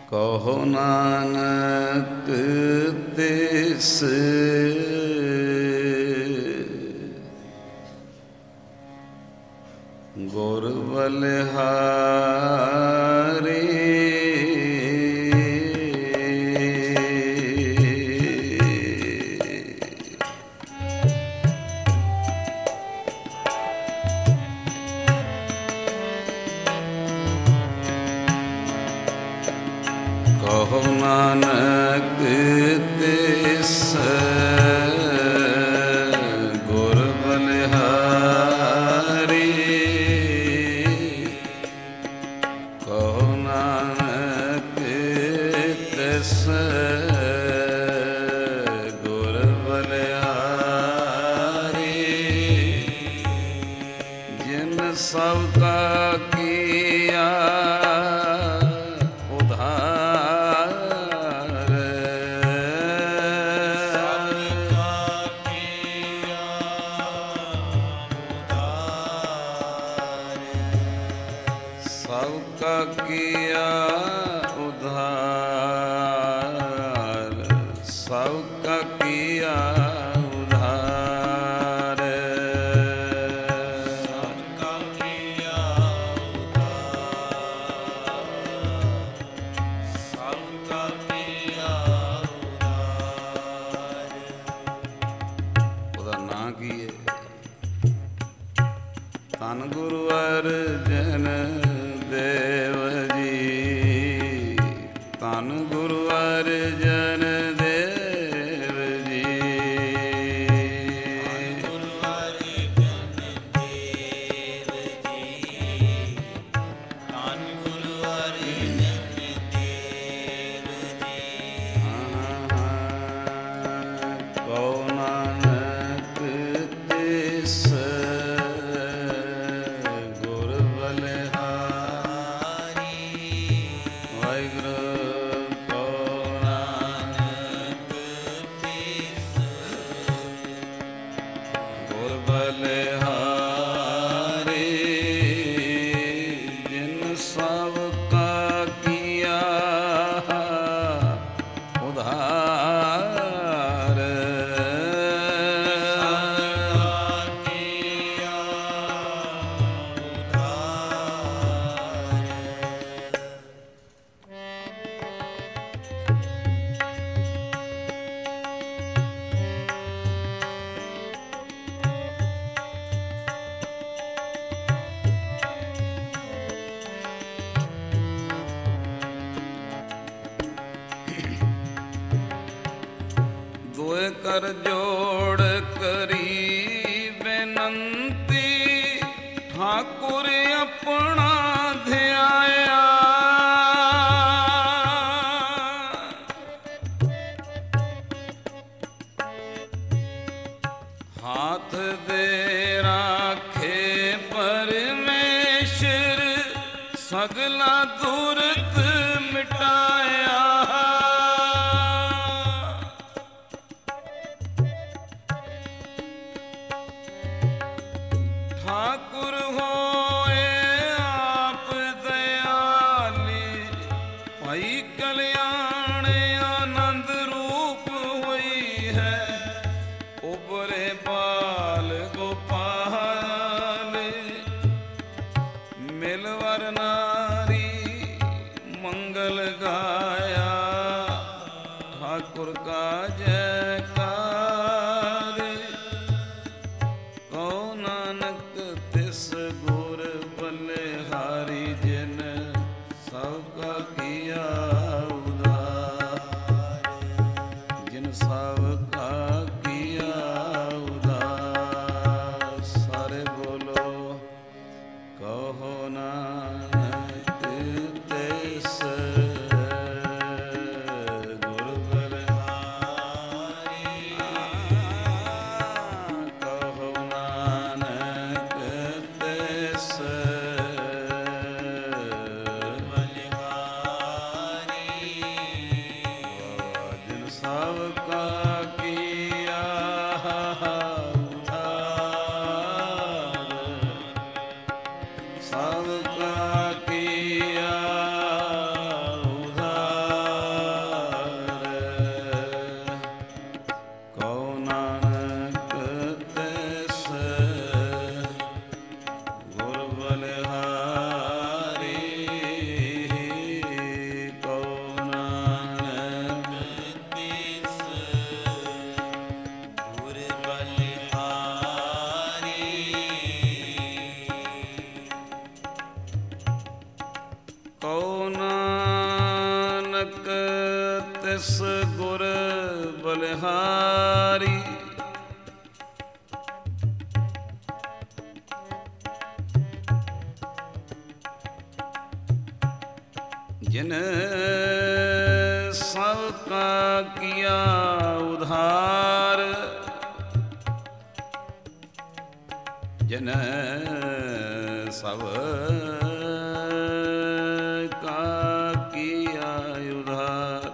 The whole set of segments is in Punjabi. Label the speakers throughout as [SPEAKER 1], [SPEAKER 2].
[SPEAKER 1] ਕਹੋ ਨਾਨਕ ਤਿਸ ਗੁਰ ਬਲਿਹਾਰੀ। ਕਹੋ ਨਾਨਕ ਤਿਸ ਗੁਰ ਬਲਿਹਾਰੀ। ਕਹੋ ਨਾਨਕ ਤਿਸ ਗੁਰ ਬਲਿਹਾਰੀ। ਜਿਨ ਸਭ ਕਾ ਕੀਆ ਕੀਆ ਉਧਾਰ, ਸਭ ਕਾ ਕੀਆ ਉਧਾਰ। ਸਭ ਕਾ ਕੀਆ ਉਧਾਰ, ਸਭ ਕਾ ਕੀਆ ਉਧਾਰ। ਉਹਦਾ ਨਾਂ ਕੀ ਹੈ? ਧੰਨ ਗੁਰੂ ਅਰਜਨ ਦੇਵ ਜੀ। ਧੰਨ ਗੁਰੂ ਅਰਜਨ ਦੇਵ ਜੀ। ਗੁਰੂ ਅਰਜਨ ਦੇਵ ਜੀ। ਧੰਨ ਗੁਰੂ ਅਰਜਨ ਦੇਵ ਜੀ। ਕਹੋ ਨਾਨਕ ਤਿਸ ਗੁਰ ਬਲਿਹਾਰੀ। ਜਿਨ ਸਭ ਕਾ ਕੀਆ ਉਧਾਰ। ਦੋਏ ਕਰ ਜੋੜ ਕਰੀ ਬੇਨੰਤੀ, ਠਾਕੁਰ ਆਪਣਾ ਧਿਆਇਆ। ਹਾਥ ਦੇ ਰਾਖੇ ਪਰਮੇਸ਼ਰ, ਸਗਲਾ ਦੁਰਤ ਮਿਟਾਇਆ। ਠਾਕੁਰ ਹੋਏ ਆਪ ਦਇਆਲੀ, ਭਾਈ ਕਲਿਆਣ ਆਨੰਦ ਰੂਪ ਹੋਈ ਹੈ। ਉਬਰੇ ਬਾਲ ਗੋਪਾਲ, ਮਿਲਵਰ ਨਾਰੀ ਮੰਗਲ ਗਾਇਆ। ਠਾਕੁਰ ਕਾ ਜੈਕਾਰ। ਕਹੋ ਨਾਨਕ ਤਿਸ ਗੁਰ ਬਲਿਹਾਰੀ। ਜਿਨ ਸਭ ਕਾ ਕੀਆ ਉਧਾਰ, ਜਿਨ ਸਭ ਕਾ ਕੀਆ ਉਧਾਰ। ਸਾਰੇ ਬੋਲੋ ਕਹੋ ਨਾਨਕ ਤਿਸ ਗੁਰ ਬਲਿਹਾਰੀ। ਕਹੋ ਨਾਨਕ ਤਿਸ ਬਲਿਹਾਰੀ। ਕਉ ਨਾਨਕ ਤਿਸ ਗੁਰ ਬਲਿਹਾਰੀ। ਜਿਨ ਸਭ ਕਾ ਕੀਆ ਉਧਾਰ। ਜਿਨ ਸਭ ਕਾ ਕੀਆ ਉਧਾਰ।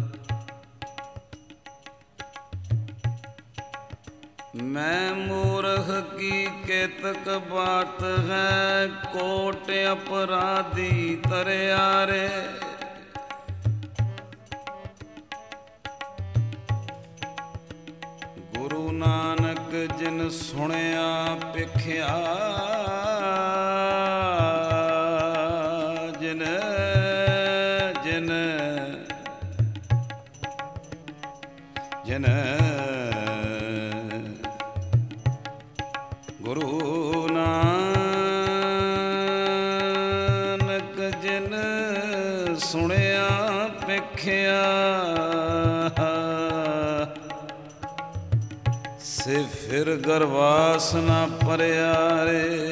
[SPEAKER 1] ਮੈਂ ਮੂਰਖ ਕੀ ਕੇਤਕ ਬਾਤ ਹੈ, ਕੋਟ ਅਪਰਾਧੀ ਤਰਿਆਰੇ। ਗੁਰੂ ਨਾਨਕ ਜਿਨ ਸੁਣਿਆ ਭਿਖਿਆ। ਜਿਨ ਜਿਨ ਜਿਨ ਗੁਰੂ ਨਾਨਕ ਜਿਨ ਸੁਣਿਆ ਭਿਖਿਆ। ਸੇ ਫਿਰ ਗਰਵਾਸ ਨਾ ਭਰਿਆ ਰੇ।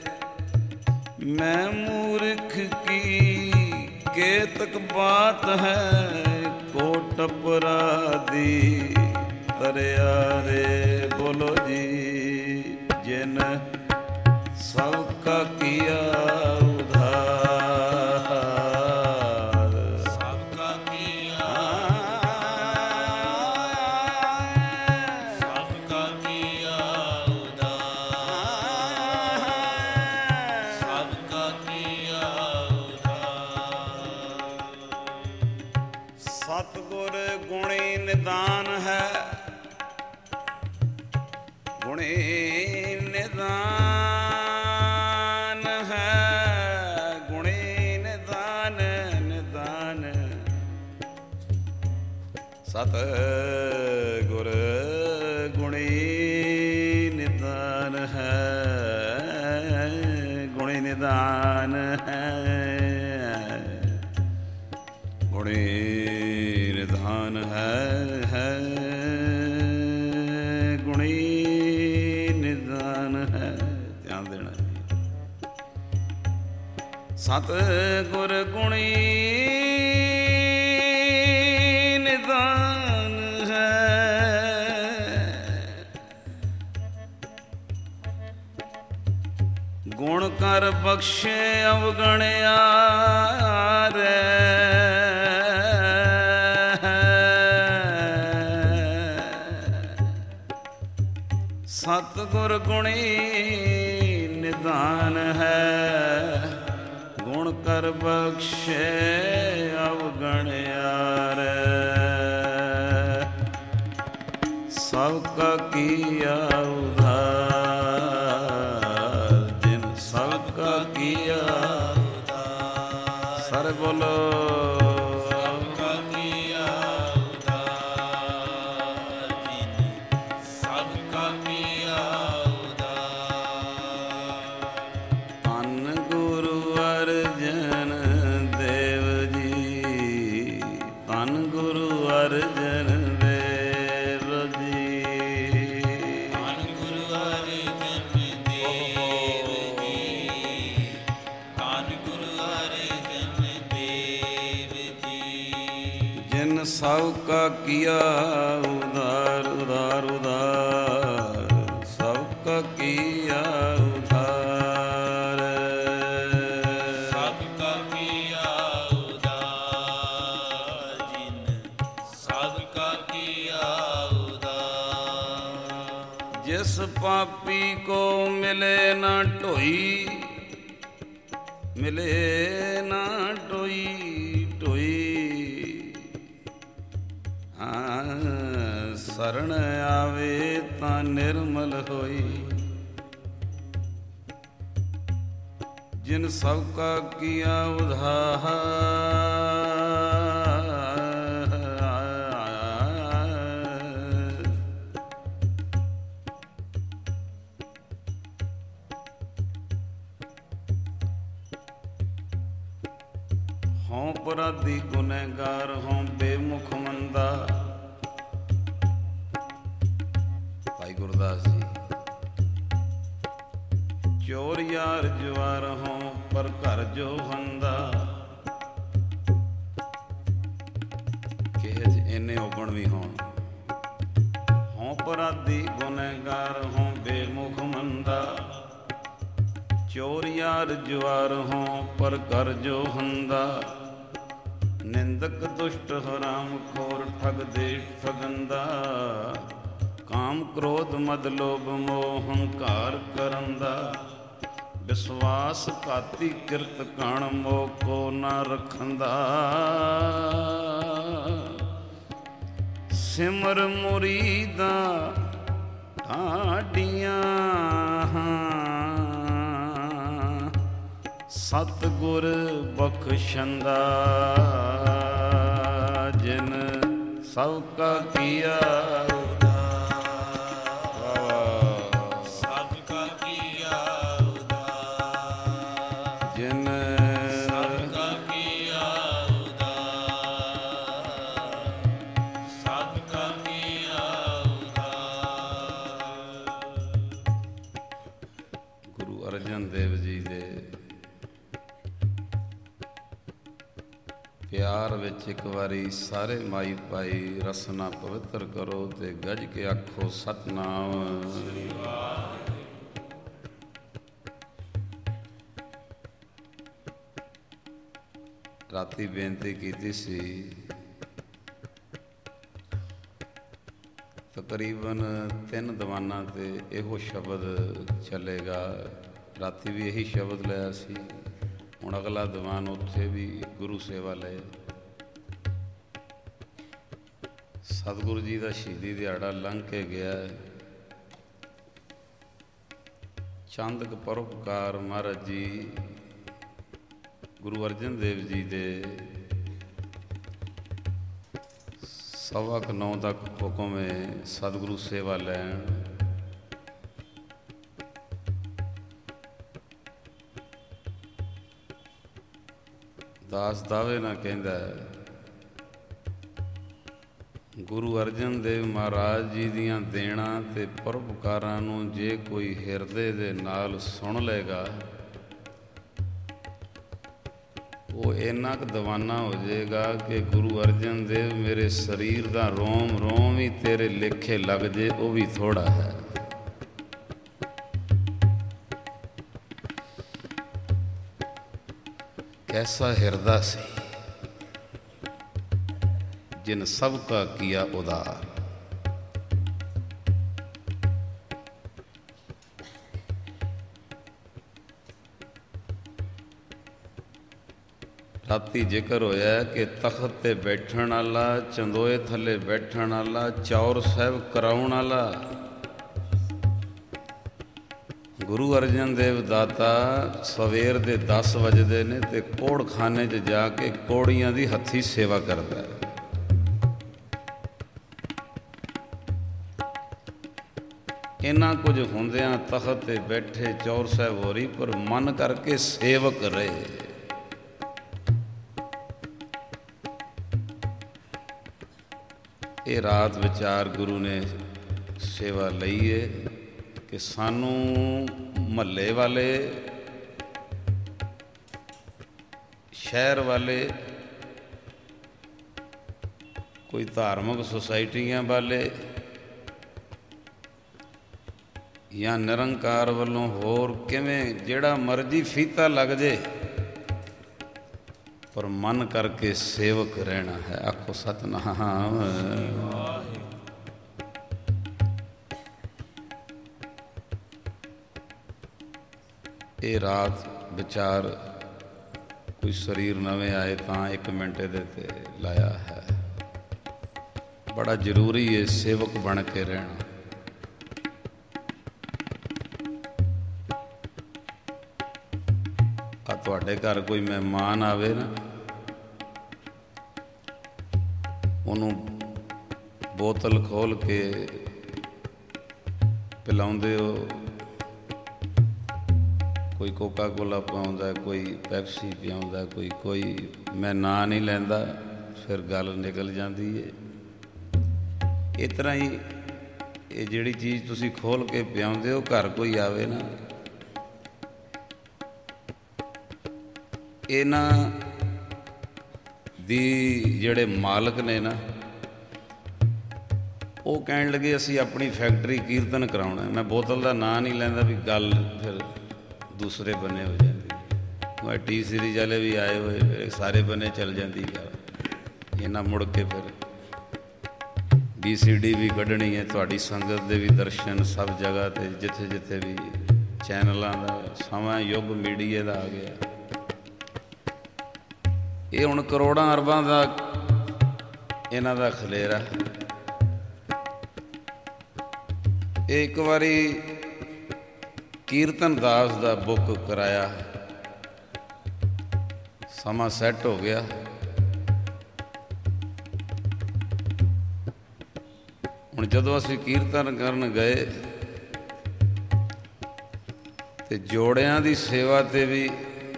[SPEAKER 1] ਮੈਂ ਮੂਰਖ ਕੀ ਕੇਤਕ ਬਾਤ ਹੈ, ਕੋਟ ਅਪਰਾਧੀ ਤਰਿਆ ਰੇ। ਬੋਲੋ ਜੀ। ਜਿਨ ਸਭ ਕਾ ਕੀਆ ਉਧਾਰ। ਸਭ ਕਾ ਕੀਆ ਸਭ ਕਾ ਕੀਆ ਉਧਾਰ। ਸਭ ਕਾ ਕੀਆ ਉਧਾਰ। ਸਤਿਗੁਰ ਗੁਣੀ ਨਿਦਾਨ ਹੈ। ਗੁਣੀ ਨਿਦਾਨ ਹੈ। ਗੁਣੀ ਨਿਦਾਨ ਨਿਦਾਨ। ਸਤਿਗੁਰ ਗੁਣੀ ਨਿਦਾਨ ਹੈ। ਗੁਣੀ ਨਿਦਾਨ ਹੈ। ਗੁਣੀ ਨਿਦਾਨ ਹੈ। ਗੁਣੀ ਨਿਦਾਨ ਹੈ। ਧਿਆਨ ਦੇਣਾ। ਸਤਿਗੁਰ ਗੁਣੀ ਨਿਦਾਨ ਹੈ। ਗੁਣ ਕਰ ਬਖਸ਼ੇ ਅਵਗਣਿਆ ਰੇ। ਸਤਿਗੁਰ ਗੁਣੀ ਨਿਦਾਨ ਹੈ। ਗੁਣ ਕਰ ਬਖਸ਼ੇ ਅਵਗਣਿਆ ਰੇ। ਸਭ ਕਾ ਕੀਆ ਉਧਾਰ। ਜਿਨ ਸਭ ਕਾ ਕੀਆ ਉਧਾਰ। ਸਾਰੇ ਬੋਲੋ। ਸਭ ਕਾ ਕੀਆ ਉਧਾਰ ਉਧਾਰ ਉਧਾਰ। ਸਭ ਕਾ ਕੀਆ ਉਧਾਰ। ਸਭ ਕਾ ਕੀਆ ਉਧਾਰ। ਜਿਨ ਸਭ ਕਾ ਕੀਆ ਉਧਾਰ। ਜਿਸ ਪਾਪੀ ਕੋ ਮਿਲੇ ਨਾ ਢੋਈ। ਮਿਲੇ ਨਾ ਢੋਈ ਢੋਈ। ਸਰਣ ਆਵੇ ਤਾਂ ਨਿਰਮਲ ਹੋਈ। ਜਿਨ ਸਭ ਕਾ ਕੀਆ ਉਧਾਰ। ਹਉ ਅਪਰਾਧੀ ਗੁਨਹਗਾਰ ਹਉ ਬੇਮੁਖ ਮੰਦਾ। ਭਾਈ ਗੁਰਦਾਸ ਜੀ। ਚੋਰ ਯਾਰ ਜਵਾਰ ਹਉ ਪਰ ਘਰ ਜੋ ਹੰਦਾ। ਕਿਹੇ ਚ ਇੰਨੇ ਔਗਣ ਵੀ ਹੋਣ। ਹਉ ਅਪਰਾਧੀ ਗੁਨਹਗਾਰ ਹਉ ਬੇਮੁਖ ਮੰਦਾ। ਚੋਰ ਯਾਰ ਜਵਾਰ ਹਉ ਪਰ ਘਰ ਜੋ ਹੰਦਾ। ਨਿੰਦਕ ਦੁਸ਼ਟ ਹਰਾਮ ਖੋਰ ਠਗ ਦੇਸ਼ ਠਗੰਦਾ। ਕਾਮ ਕ੍ਰੋਧ ਮਦ ਲੋਭ ਮੋਹ ਹੰਕਾਰ ਕਰੰਦਾ। ਵਿਸ਼ਵਾਸ ਘਾਤੀ ਕਿਰਤ ਕਣ ਮੋਹ ਕੋ ਨਾ ਰਖੰਦਾ। ਸਿਮਰ ਮੁਰੀਦਾਂ ਢਾਡੀਆਂ ਸਤਿਗੁਰ ਬਖਸ਼ੰਦਾ। ਜਿਨ ਸਭ ਕਾ ਕੀਆ ਪਿਆਰ ਵਿੱਚ ਇੱਕ ਵਾਰੀ ਸਾਰੇ ਮਾਈ ਭਾਈ ਰਸਨਾ ਪਵਿੱਤਰ ਕਰੋ ਤੇ ਗੱਜ ਕੇ ਆਖੋ ਸਤਿਨਾਮ ਸ੍ਰੀ ਵਾਹਿਗੁਰੂ। ਰਾਤੀ ਬੇਨਤੀ ਕੀਤੀ ਸੀ, ਤਕਰੀਬਨ 3 ਦੀਵਾਨਾਂ ਤੇ ਇਹੋ ਸ਼ਬਦ ਚੱਲੇਗਾ। ਰਾਤੀ ਵੀ ਇਹੀ ਸ਼ਬਦ ਲਿਆ ਸੀ। ਹੁਣ ਅਗਲਾ ਦੀਵਾਨ ਉੱਥੇ ਵੀ ਗੁਰੂ ਸੇਵਾ ਲਏ। ਸਤਿਗੁਰੂ ਜੀ ਦਾ ਸ਼ਹੀਦੀ ਦਿਹਾੜਾ ਲੰਘ ਕੇ ਗਿਆ। ਚੰਦ ਕ ਪਰਉਪਕਾਰ ਮਹਾਰਾਜ ਜੀ ਗੁਰੂ ਅਰਜਨ ਦੇਵ ਜੀ ਦੇ 9:15 ਤੱਕ ਹੁਕਮ ਹੈ ਸਤਿਗੁਰੂ ਸੇਵਾ ਲੈਣ। ਦਾਸ ਦਾਵੇ ਨਾ ਕਹਿੰਦਾ, ਗੁਰੂ ਅਰਜਨ ਦੇਵ ਮਹਾਰਾਜ ਜੀ ਦੀਆਂ ਦੇਣਾਂ ਤੇ ਪਰਉਪਕਾਰਾਂ ਨੂੰ ਜੇ ਕੋਈ ਹਿਰਦੇ ਦੇ ਨਾਲ ਸੁਣ ਲਏਗਾ, ਉਹ ਇੰਨਾ ਕੁ ਦੀਵਾਨਾ ਹੋ ਜਾਏਗਾ ਕਿ ਗੁਰੂ ਅਰਜਨ ਦੇਵ ਮੇਰੇ ਸਰੀਰ ਦਾ ਰੋਮ ਰੋਮ ਹੀ ਤੇਰੇ ਲੇਖੇ ਲੱਗ ਜੇ, ਉਹ ਵੀ ਥੋੜ੍ਹਾ ਹੈ। कैसा हिरदा से जिन सब का किया उदार। राती जिक्र होया कि तख्त ते बैठण वाला, चंदोए थले बैठण वाला, चौर साहब कराउण वाला गुरु अर्जन देव दाता सवेर दे 10 वजदे ने ते कोड़खाने च जाके कोड़ियां दी हथी सेवा करता है। इन्ना कुछ हुंदियां तख्त ते बैठे चौर साहब होरी पर मन करके सेवक रहे। ये रात विचार गुरु ने सेवा लई है कि सानू महल्ले वाले, शहर वाले, कोई धार्मिक सोसाइटियां वाले या निरंकार वालों होर किवें जिहड़ा मर्जी फीता लग जे पर मन करके सेवक रहना है। आखो सतनाम। ये रात विचार कोई शरीर नवे आए तो 1 मिनट दे ते लाया है। बड़ा जरूरी है सेवक बन के रहना। तुहाडे घर कोई मेहमान आवे ना, उन्हों बोतल खोल के पिलाउंदे हो, ਕੋਈ ਕੋਕਾ ਕੋਲਾ ਪਿਆਉਂਦਾ, ਕੋਈ ਪੈਪਸੀ ਪਿਆਉਂਦਾ, ਕੋਈ ਮੈਂ ਨਾਂ ਨਹੀਂ ਲੈਂਦਾ, ਫਿਰ ਗੱਲ ਨਿਕਲ ਜਾਂਦੀ ਹੈ। ਇਸ ਤਰ੍ਹਾਂ ਹੀ ਇਹ ਜਿਹੜੀ ਚੀਜ਼ ਤੁਸੀਂ ਖੋਲ੍ਹ ਕੇ ਪਿਆਉਂਦੇ ਹੋ, ਘਰ ਕੋਈ ਆਵੇ ਨਾ, ਇਹਨਾਂ ਦੀ ਜਿਹੜੇ ਮਾਲਕ ਨੇ ਨਾ, ਉਹ ਕਹਿਣ ਲੱਗੇ ਅਸੀਂ ਆਪਣੀ ਫੈਕਟਰੀ ਕੀਰਤਨ ਕਰਾਉਣਾ। ਮੈਂ ਬੋਤਲ ਦਾ ਨਾਂ ਨਹੀਂ ਲੈਂਦਾ ਵੀ ਗੱਲ ਫਿਰ ਦੂਸਰੇ ਬੰਨੇ ਹੋ ਜਾਂਦੀ। ਟੀ ਸੀਰੀਜ਼ ਵਾਲੇ ਵੀ ਆਏ ਹੋਏ, ਫਿਰ ਸਾਰੇ ਬੰਨੇ ਚੱਲ ਜਾਂਦੀ ਗੱਲ। ਇਹਨਾਂ ਮੁੜ ਕੇ ਫਿਰ BCD ਵੀ ਕੱਢਣੀ ਹੈ, ਤੁਹਾਡੀ ਸੰਗਤ ਦੇ ਵੀ ਦਰਸ਼ਨ ਸਭ ਜਗ੍ਹਾ 'ਤੇ, ਜਿੱਥੇ ਜਿੱਥੇ ਵੀ ਚੈਨਲਾਂ ਦਾ ਸਮਾਂ ਯੁੱਗ ਮੀਡੀਆ ਦਾ ਆ ਗਿਆ। ਇਹ ਹੁਣ ਕਰੋੜਾਂ ਅਰਬਾਂ ਦਾ ਇਹਨਾਂ ਦਾ ਖਲੇਰਾ। ਇਹ ਇੱਕ ਵਾਰੀ ਕੀਰਤਨ ਦਾਸ ਦਾ ਬੁੱਕ ਕਰਾਇਆ, ਸਮਾਂ ਸੈੱਟ ਹੋ ਗਿਆ। ਹੁਣ ਜਦੋਂ ਅਸੀਂ ਕੀਰਤਨ ਕਰਨ ਗਏ ਤੇ ਜੋੜਿਆਂ ਦੀ ਸੇਵਾ 'ਤੇ ਵੀ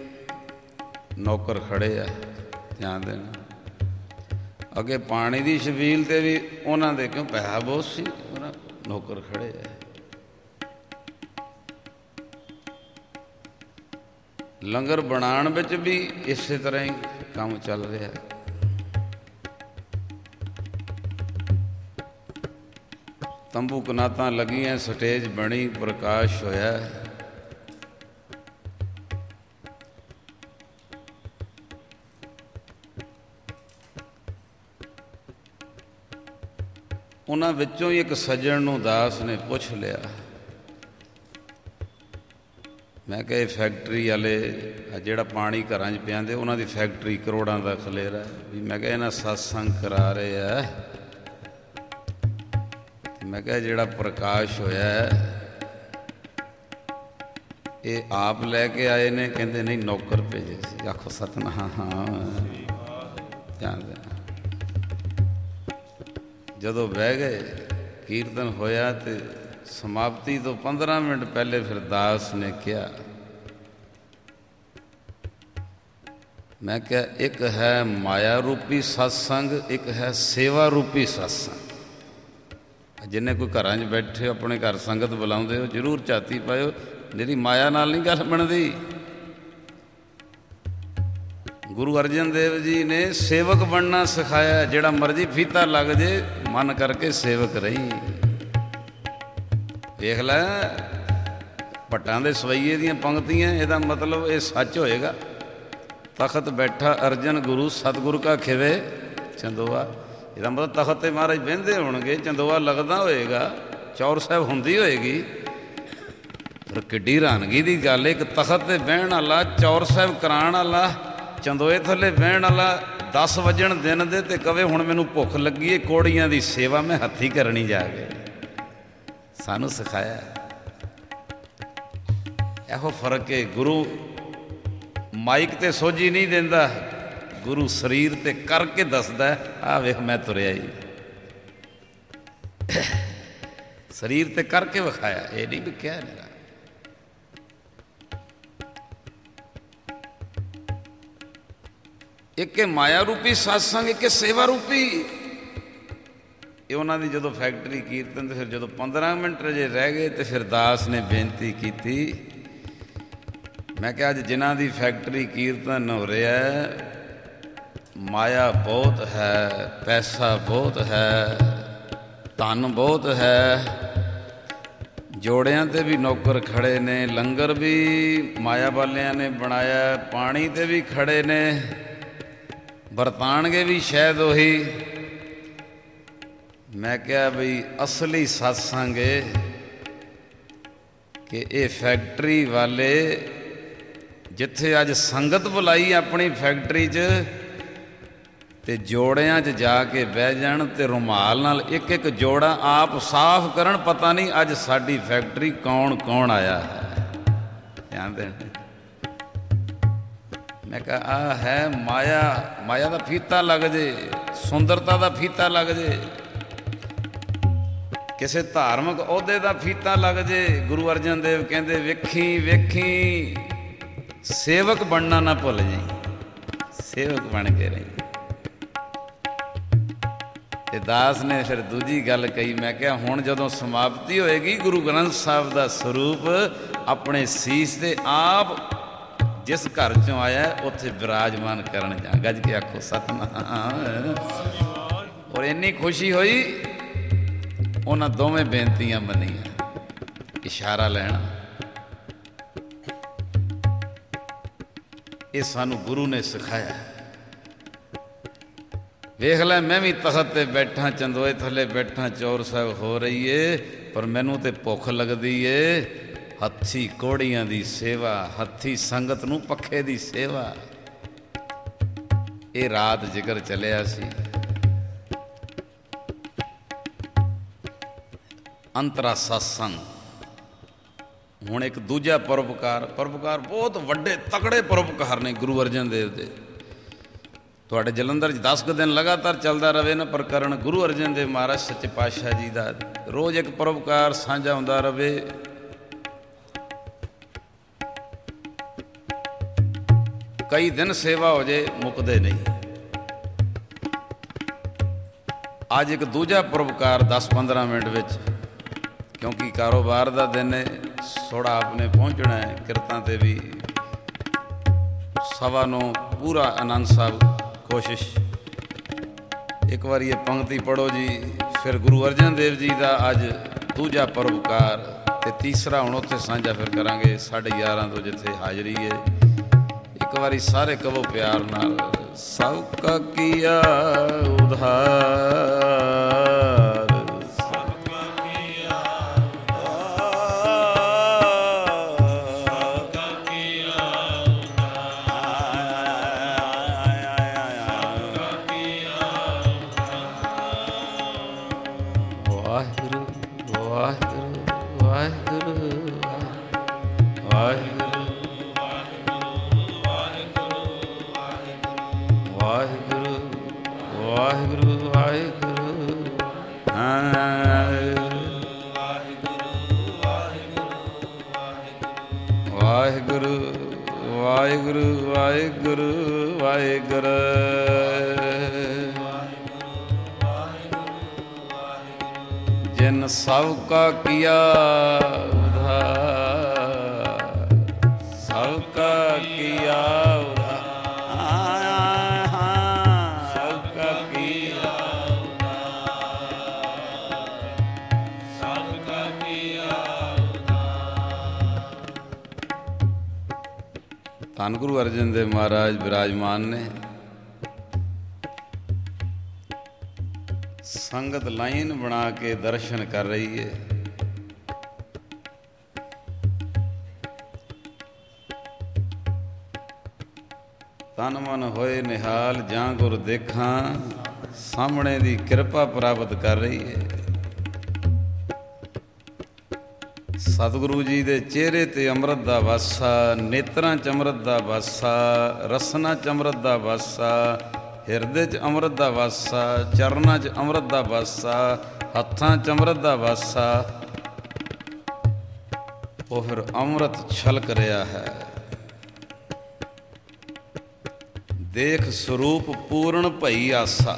[SPEAKER 1] ਨੌਕਰ ਖੜ੍ਹੇ ਆ, ਧਿਆਨ ਦੇਣਾ। ਅੱਗੇ ਪਾਣੀ ਦੀ ਛਬੀਲ 'ਤੇ ਵੀ ਉਹਨਾਂ ਦੇ ਕਿਉਂ ਪੈਸਾ ਬਹੁਤ ਸੀ, ਉਹਨਾਂ ਨੌਕਰ ਖੜ੍ਹੇ ਆ। ਲੰਗਰ ਬਣਾਉਣ ਵਿੱਚ ਵੀ ਇਸੇ ਤਰ੍ਹਾਂ ਹੀ ਕੰਮ ਚੱਲ ਰਿਹਾ। ਤੰਬੂ ਕਨਾਤਾਂ ਲੱਗੀਆਂ, ਸਟੇਜ ਬਣੀ, ਪ੍ਰਕਾਸ਼ ਹੋਇਆ। ਉਹਨਾਂ ਵਿੱਚੋਂ ਹੀ ਇੱਕ ਸੱਜਣ ਨੂੰ ਦਾਸ ਨੇ ਪੁੱਛ ਲਿਆ। ਮੈਂ ਕਿਹਾ ਇਹ ਫੈਕਟਰੀ ਵਾਲੇ ਜਿਹੜਾ ਪਾਣੀ ਘਰਾਂ 'ਚ ਪਿਆਂਦੇ, ਉਹਨਾਂ ਦੀ ਫੈਕਟਰੀ ਕਰੋੜਾਂ ਦਾ ਖਲੇਰਾ ਵੀ। ਮੈਂ ਕਿਹਾ ਇਹਨਾਂ ਸਤਸੰਗ ਕਰਾ ਰਹੇ ਆ। ਮੈਂ ਕਿਹਾ ਜਿਹੜਾ ਪ੍ਰਕਾਸ਼ ਹੋਇਆ ਇਹ ਆਪ ਲੈ ਕੇ ਆਏ ਨੇ? ਕਹਿੰਦੇ ਨਹੀਂ, ਨੌਕਰ ਭੇਜੇ ਸੀ। ਆਖੋ ਸਤਨਾਮ। ਹਾਂ, ਧਿਆਨ ਦੇਣਾ। ਜਦੋਂ ਬਹਿ ਗਏ, ਕੀਰਤਨ ਹੋਇਆ ਤੇ ਸਮਾਪਤੀ ਤੋਂ 15 ਮਿੰਟ ਪਹਿਲੇ ਫਿਰ ਦਾਸ ਨੇ ਕਿਹਾ, ਮੈਂ ਕਿਹਾ ਇੱਕ ਹੈ ਮਾਇਆ ਰੂਪੀ ਸਤਸੰਗ, ਇੱਕ ਹੈ ਸੇਵਾ ਰੂਪੀ ਸਤਸੰਗ। ਜਿੰਨੇ ਕੋਈ ਘਰਾਂ 'ਚ ਬੈਠੇ ਹੋ, ਆਪਣੇ ਘਰ ਸੰਗਤ ਬੁਲਾਉਂਦੇ ਹੋ, ਜ਼ਰੂਰ ਝਾਤੀ ਪਾਇਓ, ਮੇਰੀ ਮਾਇਆ ਨਾਲ ਨਹੀਂ ਗੱਲ ਬਣਦੀ। ਗੁਰੂ ਅਰਜਨ ਦੇਵ ਜੀ ਨੇ ਸੇਵਕ ਬਣਨਾ ਸਿਖਾਇਆ। ਜਿਹੜਾ ਮਰਜ਼ੀ ਫੀਤਾ ਲੱਗ ਜੇ, ਮਨ ਕਰਕੇ ਸੇਵਕ ਰਹੀ। ਵੇਖ ਲੈ ਭੱਟਾਂ ਦੇ ਸਵਈਏ ਦੀਆਂ ਪੰਕਤੀਆਂ, ਇਹਦਾ ਮਤਲਬ ਇਹ ਸੱਚ ਹੋਏਗਾ। ਤਖਤ ਬੈਠਾ ਅਰਜਨ ਗੁਰੂ, ਸਤਿਗੁਰੂ ਕਾ ਖਿਵੇ ਚੰਦੋਆ। ਇਹਦਾ ਮਤਲਬ ਤਖਤ 'ਤੇ ਮਹਾਰਾਜ ਬਹਿੰਦੇ ਹੋਣਗੇ, ਚੰਦੋਆ ਲੱਗਦਾ ਹੋਏਗਾ, ਚੌਰ ਸਾਹਿਬ ਹੁੰਦੀ ਹੋਏਗੀ। ਪਰ ਕਿੱਡੀ ਹੈਰਾਨਗੀ ਦੀ ਗੱਲ, ਇੱਕ ਤਖਤ 'ਤੇ ਬਹਿਣ ਵਾਲਾ, ਚੌਰ ਸਾਹਿਬ ਕਰਾਉਣ ਵਾਲਾ, ਚੰਦੋਏ ਥੱਲੇ ਬਹਿਣ ਵਾਲਾ, 10 ਵਜਣ ਦਿਨ ਦੇ ਤੇ ਕਵੇ ਹੁਣ ਮੈਨੂੰ ਭੁੱਖ ਲੱਗੀ ਹੈ, ਕੋੜੀਆਂ ਦੀ ਸੇਵਾ ਮੈਂ ਹੱਥੀਂ ਕਰਨੀ ਜਾ ਕੇ। ਸਾਨੂੰ ਸਿਖਾਇਆ। ਇਹੋ ਫਰਕ ਹੈ। ਗੁਰੂ ਮਾਈਕ 'ਤੇ ਸੋਝੀ ਨਹੀਂ ਦਿੰਦਾ, ਗੁਰੂ ਸਰੀਰ 'ਤੇ ਕਰਕੇ ਦੱਸਦਾ। ਆਹ ਵੇਖ ਮੈਂ ਤੁਰਿਆ ਹੀ, ਸਰੀਰ 'ਤੇ ਕਰਕੇ ਵਿਖਾਇਆ, ਇਹ ਨਹੀਂ ਵਿਖਿਆ ਮੇਰਾ। ਇੱਕ ਮਾਇਆ ਰੂਪੀ ਸਤਸੰਗ, ਇੱਕ ਸੇਵਾ ਰੂਪੀ। ਇਹ ਉਹਨਾਂ ਦੀ ਜਦੋਂ ਫੈਕਟਰੀ ਕੀਰਤਨ, ਤੇ ਫਿਰ ਜਦੋਂ 15 ਮਿੰਟ ਜੇ ਰਹਿ ਗਏ ਤੇ ਫਿਰ ਦਾਸ ਨੇ ਬੇਨਤੀ ਕੀਤੀ। ਮੈਂ ਕਿਹਾ ਅੱਜ ਜਿਨ੍ਹਾਂ ਦੀ ਫੈਕਟਰੀ ਕੀਰਤਨ ਹੋ ਰਿਹਾ, ਮਾਇਆ ਬਹੁਤ ਹੈ, ਪੈਸਾ ਬਹੁਤ ਹੈ, ਧਨ ਬਹੁਤ ਹੈ, ਜੋੜਿਆਂ 'ਤੇ ਵੀ ਨੌਕਰ ਖੜ੍ਹੇ ਨੇ, ਲੰਗਰ ਵੀ ਮਾਇਆ ਵਾਲਿਆਂ ਨੇ ਬਣਾਇਆ, ਪਾਣੀ 'ਤੇ ਵੀ ਖੜ੍ਹੇ ਨੇ, ਵਰਤਾਣਗੇ ਵੀ ਸ਼ਾਇਦ ਉਹੀ। ਮੈਂ ਕਿਹਾ ਬਈ ਅਸਲੀ ਸਤਸੰਗ ਏ ਕਿ ਇਹ ਫੈਕਟਰੀ ਵਾਲੇ ਜਿੱਥੇ ਅੱਜ ਸੰਗਤ ਬੁਲਾਈ ਆਪਣੀ ਫੈਕਟਰੀ 'ਚ, ਤੇ ਜੋੜਿਆਂ 'ਚ ਜਾ ਕੇ ਬਹਿ ਜਾਣ ਤੇ ਰੁਮਾਲ ਨਾਲ ਇੱਕ ਇੱਕ ਜੋੜਾ ਆਪ ਸਾਫ਼ ਕਰਨ, ਪਤਾ ਨਹੀਂ ਅੱਜ ਸਾਡੀ ਫੈਕਟਰੀ ਕੌਣ ਕੌਣ ਆਇਆ ਹੈ। ਧਿਆਨ ਦੇਣਾ। ਮੈਂ ਕਿਹਾ ਆਹ ਹੈ ਮਾਇਆ। ਮਾਇਆ ਦਾ ਫੀਤਾ ਲੱਗ ਜੇ, ਸੁੰਦਰਤਾ ਦਾ ਫੀਤਾ ਲੱਗ ਜੇ, ਕਿਸੇ ਧਾਰਮਿਕ ਅਹੁਦੇ ਦਾ ਫੀਤਾ ਲੱਗ ਜੇ। ਗੁਰੂ ਅਰਜਨ ਦੇਵ ਕਹਿੰਦੇ ਵੇਖੀ ਵੇਖੀ ਸੇਵਕ ਬਣਨਾ ਨਾ ਭੁੱਲ ਜਾਈਂ, ਸੇਵਕ ਬਣ ਕੇ ਰਹੀ। ਤੇ ਦਾਸ ਨੇ ਫਿਰ ਦੂਜੀ ਗੱਲ ਕਹੀ, ਮੈਂ ਕਿਹਾ ਹੁਣ ਜਦੋਂ ਸਮਾਪਤੀ ਹੋਏਗੀ ਗੁਰੂ ਗ੍ਰੰਥ ਸਾਹਿਬ ਦਾ ਸਰੂਪ ਆਪਣੇ ਸੀਸ ਦੇ ਆਪ ਜਿਸ ਘਰ 'ਚੋਂ ਆਇਆ ਉੱਥੇ ਵਿਰਾਜਮਾਨ ਕਰਨ ਜਾ। ਗੱਜ ਕੇ ਆਖੋ ਸਤਿਨਾਮ। ਔਰ ਇੰਨੀ ਖੁਸ਼ੀ ਹੋਈ, ਉਹਨਾਂ ਦੋਵੇਂ ਬੇਨਤੀਆਂ ਮੰਨੀਆਂ। ਇਸ਼ਾਰਾ ਲੈਣਾ ਇਹ ਸਾਨੂੰ ਗੁਰੂ ਨੇ ਸਿਖਾਇਆ। ਵੇਖ ਲੈ, ਮੈਂ ਵੀ ਤਖਤ 'ਤੇ ਬੈਠਾ, ਚੰਦੋਏ ਥੱਲੇ ਬੈਠਾ, ਚੌਰ ਸਾਹਿਬ ਹੋ ਰਹੀ ਏ, ਪਰ ਮੈਨੂੰ ਤੇ ਭੁੱਖ ਲੱਗਦੀ ਏ। ਹੱਥੀ ਕੋੜੀਆਂ ਦੀ ਸੇਵਾ, ਹੱਥੀ ਸੰਗਤ ਨੂੰ ਪੱਖੇ ਦੀ ਸੇਵਾ। ਇਹ ਰਾਤ ਜ਼ਿਕਰ ਚੱਲਿਆ ਸੀ। ਅੰਤਰਾ ਸਤਸੰਗ। ਹੁਣ ਇੱਕ ਦੂਜਾ ਪਰਉਪਕਾਰ ਬਹੁਤ ਵੱਡੇ ਤਕੜੇ ਪਰਉਪਕਾਰ ਨੇ ਗੁਰੂ ਅਰਜਨ ਦੇਵ ਦੇ। ਤੁਹਾਡੇ ਜਲੰਧਰ 'ਚ 10 ਕੁ ਦਿਨ ਲਗਾਤਾਰ ਚੱਲਦਾ ਰਹੇ ਨਾ ਪ੍ਰਕਰਣ ਗੁਰੂ ਅਰਜਨ ਦੇਵ ਮਹਾਰਾਜ ਸੱਚੇ ਪਾਤਸ਼ਾਹ ਜੀ ਦਾ। ਰੋਜ਼ ਇੱਕ ਪਰਉਪਕਾਰ ਸਾਂਝਾ ਹੁੰਦਾ ਰਹੇ। ਕਈ ਦਿਨ ਸੇਵਾ ਹੋ ਜੇ, ਮੁੱਕਦੇ ਨਹੀਂ। ਅੱਜ ਇੱਕ ਦੂਜਾ ਪਰਉਪਕਾਰ 10-15 ਮਿੰਟ ਵਿੱਚ, ਕਿਉਂਕਿ ਕਾਰੋਬਾਰ ਦਾ ਦਿਨ ਹੈ, ਥੋੜ੍ਹਾ ਆਪਨੇ ਪਹੁੰਚਣਾ ਹੈ ਕਿਰਤਾਂ 'ਤੇ ਵੀ। 9:15 ਪੂਰਾ ਆਨੰਦ ਸਾਹਿਬ ਕੋਸ਼ਿਸ਼। ਇੱਕ ਵਾਰੀ ਇਹ ਪੰਕਤੀ ਪੜ੍ਹੋ ਜੀ। ਫਿਰ ਗੁਰੂ ਅਰਜਨ ਦੇਵ ਜੀ ਦਾ ਅੱਜ ਦੂਜਾ ਪਰਉਪਕਾਰ ਅਤੇ ਤੀਸਰਾ ਹੁਣ ਉੱਥੇ ਸਾਂਝਾ ਫਿਰ ਕਰਾਂਗੇ 11:30 ਤੋਂ ਜਿੱਥੇ ਹਾਜ਼ਰੀ ਹੈ। ਇੱਕ ਵਾਰੀ ਸਾਰੇ ਕਹੋ ਪਿਆਰ ਨਾਲ, ਸਭ ਕਾ ਕੀਆ ਉਧਾਰ, ਸਭ ਕਾ ਕੀਆ ਉਧਾਰ, ਸਭ ਕਾ ਕੀਆ ਉਧਾਰ। ਵਾਹਿਗੁਰੂ ਵਾਹਿਗੁਰੂ ਵਾਹਿਗੁਰੂ ਵਾਹਿਗੁਰੂ ਵਾਹਿਗੁਰੂ ਵਾਹਿਗੁਰੂ ਵਾਹਿਗੁਰੂ ਵਾਹਿਗੁਰੂ ਵਾਹਿਗੁਰੂ ਵਾਹਿਗੁਰੂ ਵਾਹਿਗੁਰੂ। ਜਿਨ ਸਭ ਕਾ ਕੀਆ ਉਧਾਰ, ਸਭ ਕਾ ਕੀਆ ਧੰਨ ਗੁਰੂ ਅਰਜਨ ਦੇਵ ਮਹਾਰਾਜ ਬਿਰਾਜਮਾਨ ਨੇ। ਸੰਗਤ ਲਾਈਨ ਬਣਾ ਕੇ ਦਰਸ਼ਨ ਕਰ ਰਹੀ ਹੈ। ਤਨ ਮਨ ਹੋਏ ਨਿਹਾਲ, ਜਾਂ ਗੁਰ ਦੇਖਾਂ, ਸਾਹਮਣੇ ਦੀ ਕਿਰਪਾ ਪ੍ਰਾਪਤ ਕਰ ਰਹੀ ਹੈ। ਸਤਿਗੁਰੂ ਜੀ ਦੇ ਚਿਹਰੇ 'ਤੇ ਅੰਮ੍ਰਿਤ ਦਾ ਵਾਸਾ, ਨੇਤਰਾਂ 'ਚ ਅੰਮ੍ਰਿਤ ਦਾ ਵਾਸਾ, ਰਸਨਾ 'ਚ ਅੰਮ੍ਰਿਤ ਦਾ ਵਾਸਾ, ਹਿਰਦੇ 'ਚ ਅੰਮ੍ਰਿਤ ਦਾ ਵਾਸਾ, ਚਰਨਾਂ 'ਚ ਅੰਮ੍ਰਿਤ ਦਾ ਵਾਸਾ, ਹੱਥਾਂ 'ਚ ਅੰਮ੍ਰਿਤ ਦਾ ਵਾਸਾ। ਉਹ ਫਿਰ ਅੰਮ੍ਰਿਤ ਛਲਕ ਰਿਹਾ ਹੈ। ਦੇਖ ਸਰੂਪ ਪੂਰਨ ਭਈ ਆਸਾ।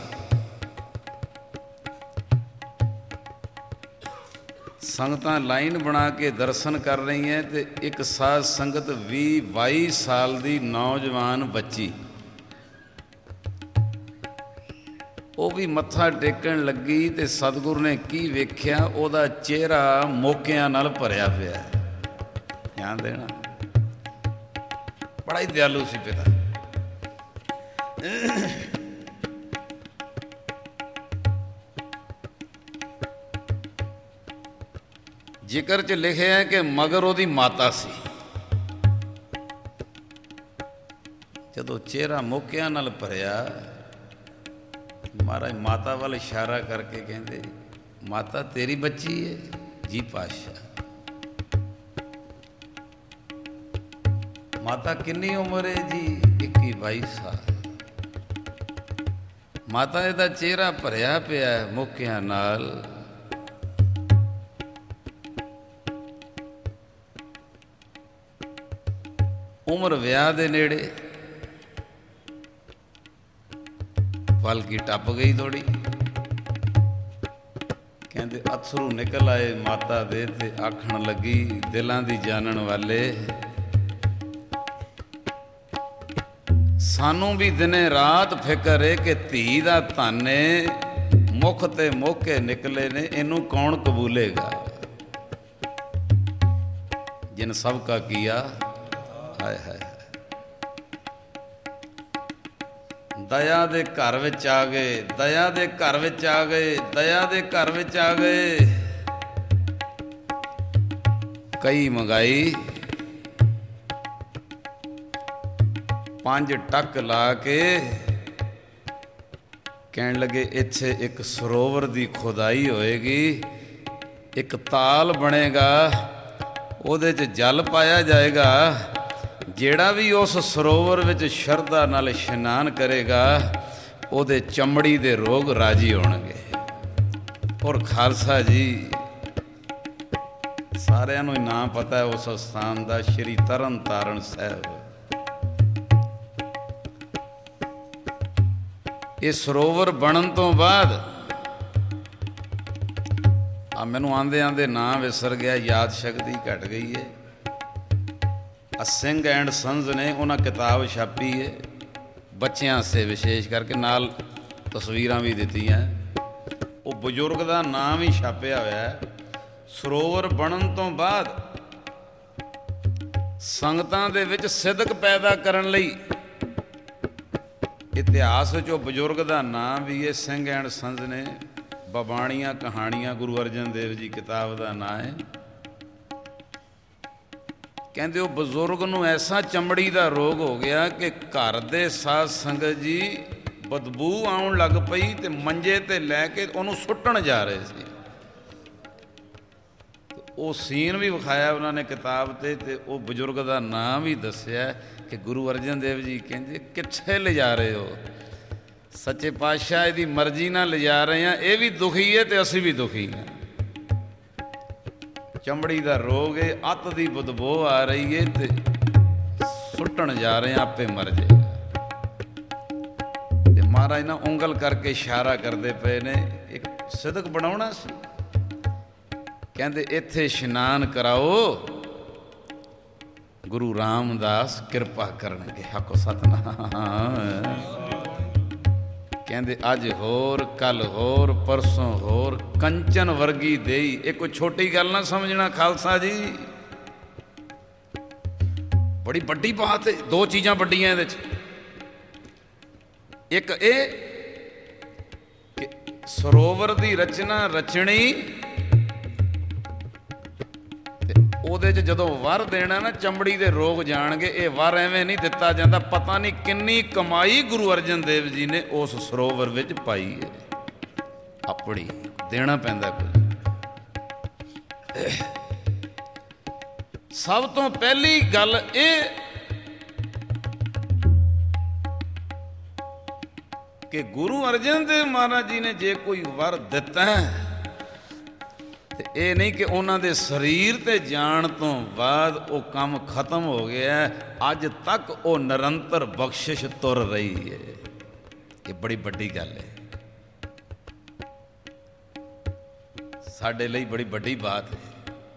[SPEAKER 1] ਸੰਗਤਾਂ ਲਾਈਨ ਬਣਾ ਕੇ ਦਰਸ਼ਨ ਕਰ ਰਹੀਆਂ ਅਤੇ ਇੱਕ ਸਾਧ ਸੰਗਤ 20-22 ਸਾਲ ਦੀ ਨੌਜਵਾਨ ਬੱਚੀ, ਉਹ ਵੀ ਮੱਥਾ ਟੇਕਣ ਲੱਗੀ ਅਤੇ ਸਤਿਗੁਰੂ ਨੇ ਕੀ ਵੇਖਿਆ, ਉਹਦਾ ਚਿਹਰਾ ਮੌਕਿਆਂ ਨਾਲ ਭਰਿਆ ਪਿਆ। ਧਿਆਨ ਦੇਣਾ, ਬੜਾ ਹੀ ਦਿਆਲੂ ਸੀ ਪਿਤਾ। ਜ਼ਿਕਰ 'ਚ ਲਿਖਿਆ ਹੈ ਕਿ ਮਗਰ ਉਹਦੀ ਮਾਤਾ ਸੀ। ਜਦੋਂ ਚਿਹਰਾ ਮੌਕਿਆਂ ਨਾਲ ਭਰਿਆ, ਮਹਾਰਾਜ ਮਾਤਾ ਵੱਲ ਇਸ਼ਾਰਾ ਕਰਕੇ ਕਹਿੰਦੇ, ਮਾਤਾ ਤੇਰੀ ਬੱਚੀ ਹੈ? ਜੀ ਪਾਤਸ਼ਾਹ। ਮਾਤਾ ਕਿੰਨੀ ਉਮਰ ਹੈ ਜੀ? 21-22 ਸਾਲ। ਮਾਤਾ ਦਾ ਚਿਹਰਾ ਭਰਿਆ ਪਿਆ ਮੌਕਿਆਂ ਨਾਲ। ਉਮਰ ਵਿਆਹ ਦੇ ਨੇੜੇ, ਪਲਕੀ ਟੱਪ ਗਈ ਥੋੜੀ। ਕਹਿੰਦੇ ਅਥਰੂ ਨਿਕਲ ਆਏ ਮਾਤਾ ਦੇ ਤੇ ਆਖਣ ਲੱਗੀ ਦਿਲਾਂ ਦੀ ਜਾਣਨ ਵਾਲੇ, ਸਾਨੂੰ ਵੀ ਦਿਨੇ ਰਾਤ ਫਿਕਰ ਏ ਕਿ ਧੀ ਦਾ ਧਾਨੇ ਮੁਖ ਤੇ ਮੋਕੇ ਨਿਕਲੇ ਨੇ, ਇਹਨੂੰ ਕੌਣ ਕਬੂਲੇਗਾ। ਜਿਨ ਸਭ ਕਾ ਕੀਆ ਹਾਏ ਹਾਏ। ਦਇਆ ਦੇ ਘਰ ਵਿੱਚ ਆ ਗਏ, ਦਇਆ ਦੇ ਘਰ ਵਿੱਚ ਆ ਗਏ, ਦਇਆ ਦੇ ਘਰ ਵਿੱਚ ਆ ਗਏ। ਕਈ ਮੰਗਾਈ 5 ਟੱਕ ਲਾ ਕੇ ਕਹਿਣ ਲੱਗੇ ਇੱਥੇ ਇੱਕ ਸਰੋਵਰ ਦੀ ਖੁਦਾਈ ਹੋਏਗੀ, ਇੱਕ ਤਾਲ ਬਣੇਗਾ, ਉਹਦੇ 'ਚ ਜਲ ਪਾਇਆ ਜਾਏਗਾ। ਜਿਹੜਾ ਵੀ ਉਸ ਸਰੋਵਰ ਵਿੱਚ ਸ਼ਰਧਾ ਨਾਲ ਇਸ਼ਨਾਨ ਕਰੇਗਾ ਉਹਦੇ ਚਮੜੀ ਦੇ ਰੋਗ ਰਾਜੀ ਹੋਣਗੇ। ਔਰ ਖਾਲਸਾ ਜੀ ਸਾਰਿਆਂ ਨੂੰ ਨਾਂ ਪਤਾ ਹੈ ਉਸ ਸਥਾਨ ਦਾ, ਸ਼੍ਰੀ ਤਰਨ ਤਾਰਨ ਸਾਹਿਬ। ਇਹ ਸਰੋਵਰ ਬਣਨ ਤੋਂ ਬਾਅਦ ਆ ਮੈਨੂੰ ਆਂਦੇ ਆਂਦੇ ਨਾਂ ਵਿਸਰ ਗਿਆ, ਯਾਦ ਸ਼ਕਤੀ ਘਟ ਗਈ ਹੈ। ਸਿੰਘ ਐਂਡ ਸੰਜ਼ ਨੇ ਉਹਨਾਂ ਕਿਤਾਬ ਛਾਪੀ ਹੈ ਬੱਚਿਆਂ ਵਾਸਤੇ, ਵਿਸ਼ੇਸ਼ ਕਰਕੇ ਨਾਲ ਤਸਵੀਰਾਂ ਵੀ ਦਿੱਤੀਆਂ। ਉਹ ਬਜ਼ੁਰਗ ਦਾ ਨਾਂ ਵੀ ਛਾਪਿਆ ਹੋਇਆ। ਸਰੋਵਰ ਬਣਨ ਤੋਂ ਬਾਅਦ ਸੰਗਤਾਂ ਦੇ ਵਿੱਚ ਸਿਦਕ ਪੈਦਾ ਕਰਨ ਲਈ ਇਤਿਹਾਸ ਵਿੱਚ ਉਹ ਬਜ਼ੁਰਗ ਦਾ ਨਾਂ ਵੀ ਹੈ, ਸਿੰਘ ਐਂਡ ਸੰਜ਼ ਨੇ। ਬਾਬਾਣੀਆਂ ਕਹਾਣੀਆਂ ਗੁਰੂ ਅਰਜਨ ਦੇਵ ਜੀ ਕਿਤਾਬ ਦਾ ਨਾਂ ਹੈ। ਕਹਿੰਦੇ ਉਹ ਬਜ਼ੁਰਗ ਨੂੰ ਐਸਾ ਚਮੜੀ ਦਾ ਰੋਗ ਹੋ ਗਿਆ ਕਿ ਘਰ ਦੇ ਸਾਧ ਸੰਗਤ ਜੀ ਬਦਬੂ ਆਉਣ ਲੱਗ ਪਈ ਤੇ ਮੰਜੇ ਤੇ ਲੈ ਕੇ ਉਹਨੂੰ ਸੁੱਟਣ ਜਾ ਰਹੇ ਸੀ। ਉਹ ਸੀਨ ਵੀ ਵਿਖਾਇਆ ਉਹਨਾਂ ਨੇ ਕਿਤਾਬ ਤੇ ਉਹ ਬਜ਼ੁਰਗ ਦਾ ਨਾਂ ਵੀ ਦੱਸਿਆ ਕਿ ਗੁਰੂ ਅਰਜਨ ਦੇਵ ਜੀ ਕਹਿੰਦੇ ਕਿੱਥੇ ਲਿਜਾ ਰਹੇ ਹੋ। ਸੱਚੇ ਪਾਤਸ਼ਾਹ ਇਹਦੀ ਮਰਜ਼ੀ ਨਾਲ ਲਿਜਾ ਰਹੇ ਹਾਂ, ਇਹ ਵੀ ਦੁਖੀ ਹੈ ਤੇ ਅਸੀਂ ਵੀ ਦੁਖੀ ਹਾਂ। ਚਮੜੀ ਦਾ ਰੋਗ ਏ, ਅੱਤ ਦੀ ਬਦਬੂ ਆ ਰਹੀ ਏ ਤੇ ਸੁੱਟਣ ਜਾ ਰਹੇ, ਆਪੇ ਮਰ ਜਾਏਗਾ। ਤੇ ਮਹਾਰਾਜ ਨਾ ਉਂਗਲ ਕਰਕੇ ਇਸ਼ਾਰਾ ਕਰਦੇ ਪਏ ਨੇ, ਇੱਕ ਸਿਦਕ ਬਣਾਉਣਾ ਸੀ। ਕਹਿੰਦੇ ਇੱਥੇ ਇਸ਼ਨਾਨ ਕਰਾਓ, ਗੁਰੂ ਰਾਮਦਾਸ ਕਿਰਪਾ ਕਰਨਗੇ। ਹੱਕ ਸਤਿਨਾਮ। ਕਹਿੰਦੇ ਅੱਜ ਹੋਰ, ਕੱਲ ਹੋਰ, ਪਰਸੋਂ ਹੋਰ, ਕੰਚਨ ਵਰਗੀ ਦੇਈ। ਇਹ ਕੋਈ ਛੋਟੀ ਗੱਲ ਨਾ ਸਮਝਣਾ ਖਾਲਸਾ ਜੀ, ਬੜੀ ਵੱਡੀ ਬਾਤ ਹੈ। 2 ਚੀਜ਼ਾਂ ਵੱਡੀਆਂ ਇਹਦੇ 'ਚ। ਇੱਕ ਇਹ ਕਿ ਸਰੋਵਰ ਦੀ ਰਚਨਾ ਰਚਣੀ ਤੇ ਉਹਦੇ 'ਚ ਜਦੋਂ ਵਰ ਦੇਣਾ ਨਾ ਚਮੜੀ ਦੇ ਰੋਗ ਜਾਣਗੇ। ਇਹ ਵਰ ਐਵੇਂ ਨਹੀਂ ਦਿੱਤਾ ਜਾਂਦਾ। ਪਤਾ ਨਹੀਂ ਕਿੰਨੀ ਕਮਾਈ ਗੁਰੂ ਅਰਜਨ ਦੇਵ ਜੀ ਨੇ ਉਸ ਸਰੋਵਰ ਵਿੱਚ ਪਾਈ ਹੈ, ਆਪਣੀ ਦੇਣਾ ਪੈਂਦਾ ਕੁਝ। ਸਭ ਤੋਂ ਪਹਿਲੀ ਗੱਲ ਇਹ ਕਿ ਗੁਰੂ ਅਰਜਨ ਦੇਵ ਮਹਾਰਾਜ ਜੀ ਨੇ ਜੇ ਕੋਈ ਵਰ ਦਿੱਤਾ ਤੇ ਇਹ ਨਹੀਂ ਕਿ ਉਹਨਾਂ ਦੇ ਸਰੀਰ ਤੇ ਜਾਣ ਤੋਂ ਬਾਅਦ ਉਹ ਕੰਮ ਖਤਮ ਹੋ ਗਿਆ। ਅੱਜ ਤੱਕ ਉਹ ਨਿਰੰਤਰ ਬਖਸ਼ਿਸ਼ ਤੁਰ ਰਹੀ ਹੈ। ਇਹ ਬੜੀ ਵੱਡੀ ਗੱਲ ਹੈ, ਸਾਡੇ ਲਈ ਬੜੀ ਵੱਡੀ ਬਾਤ ਹੈ।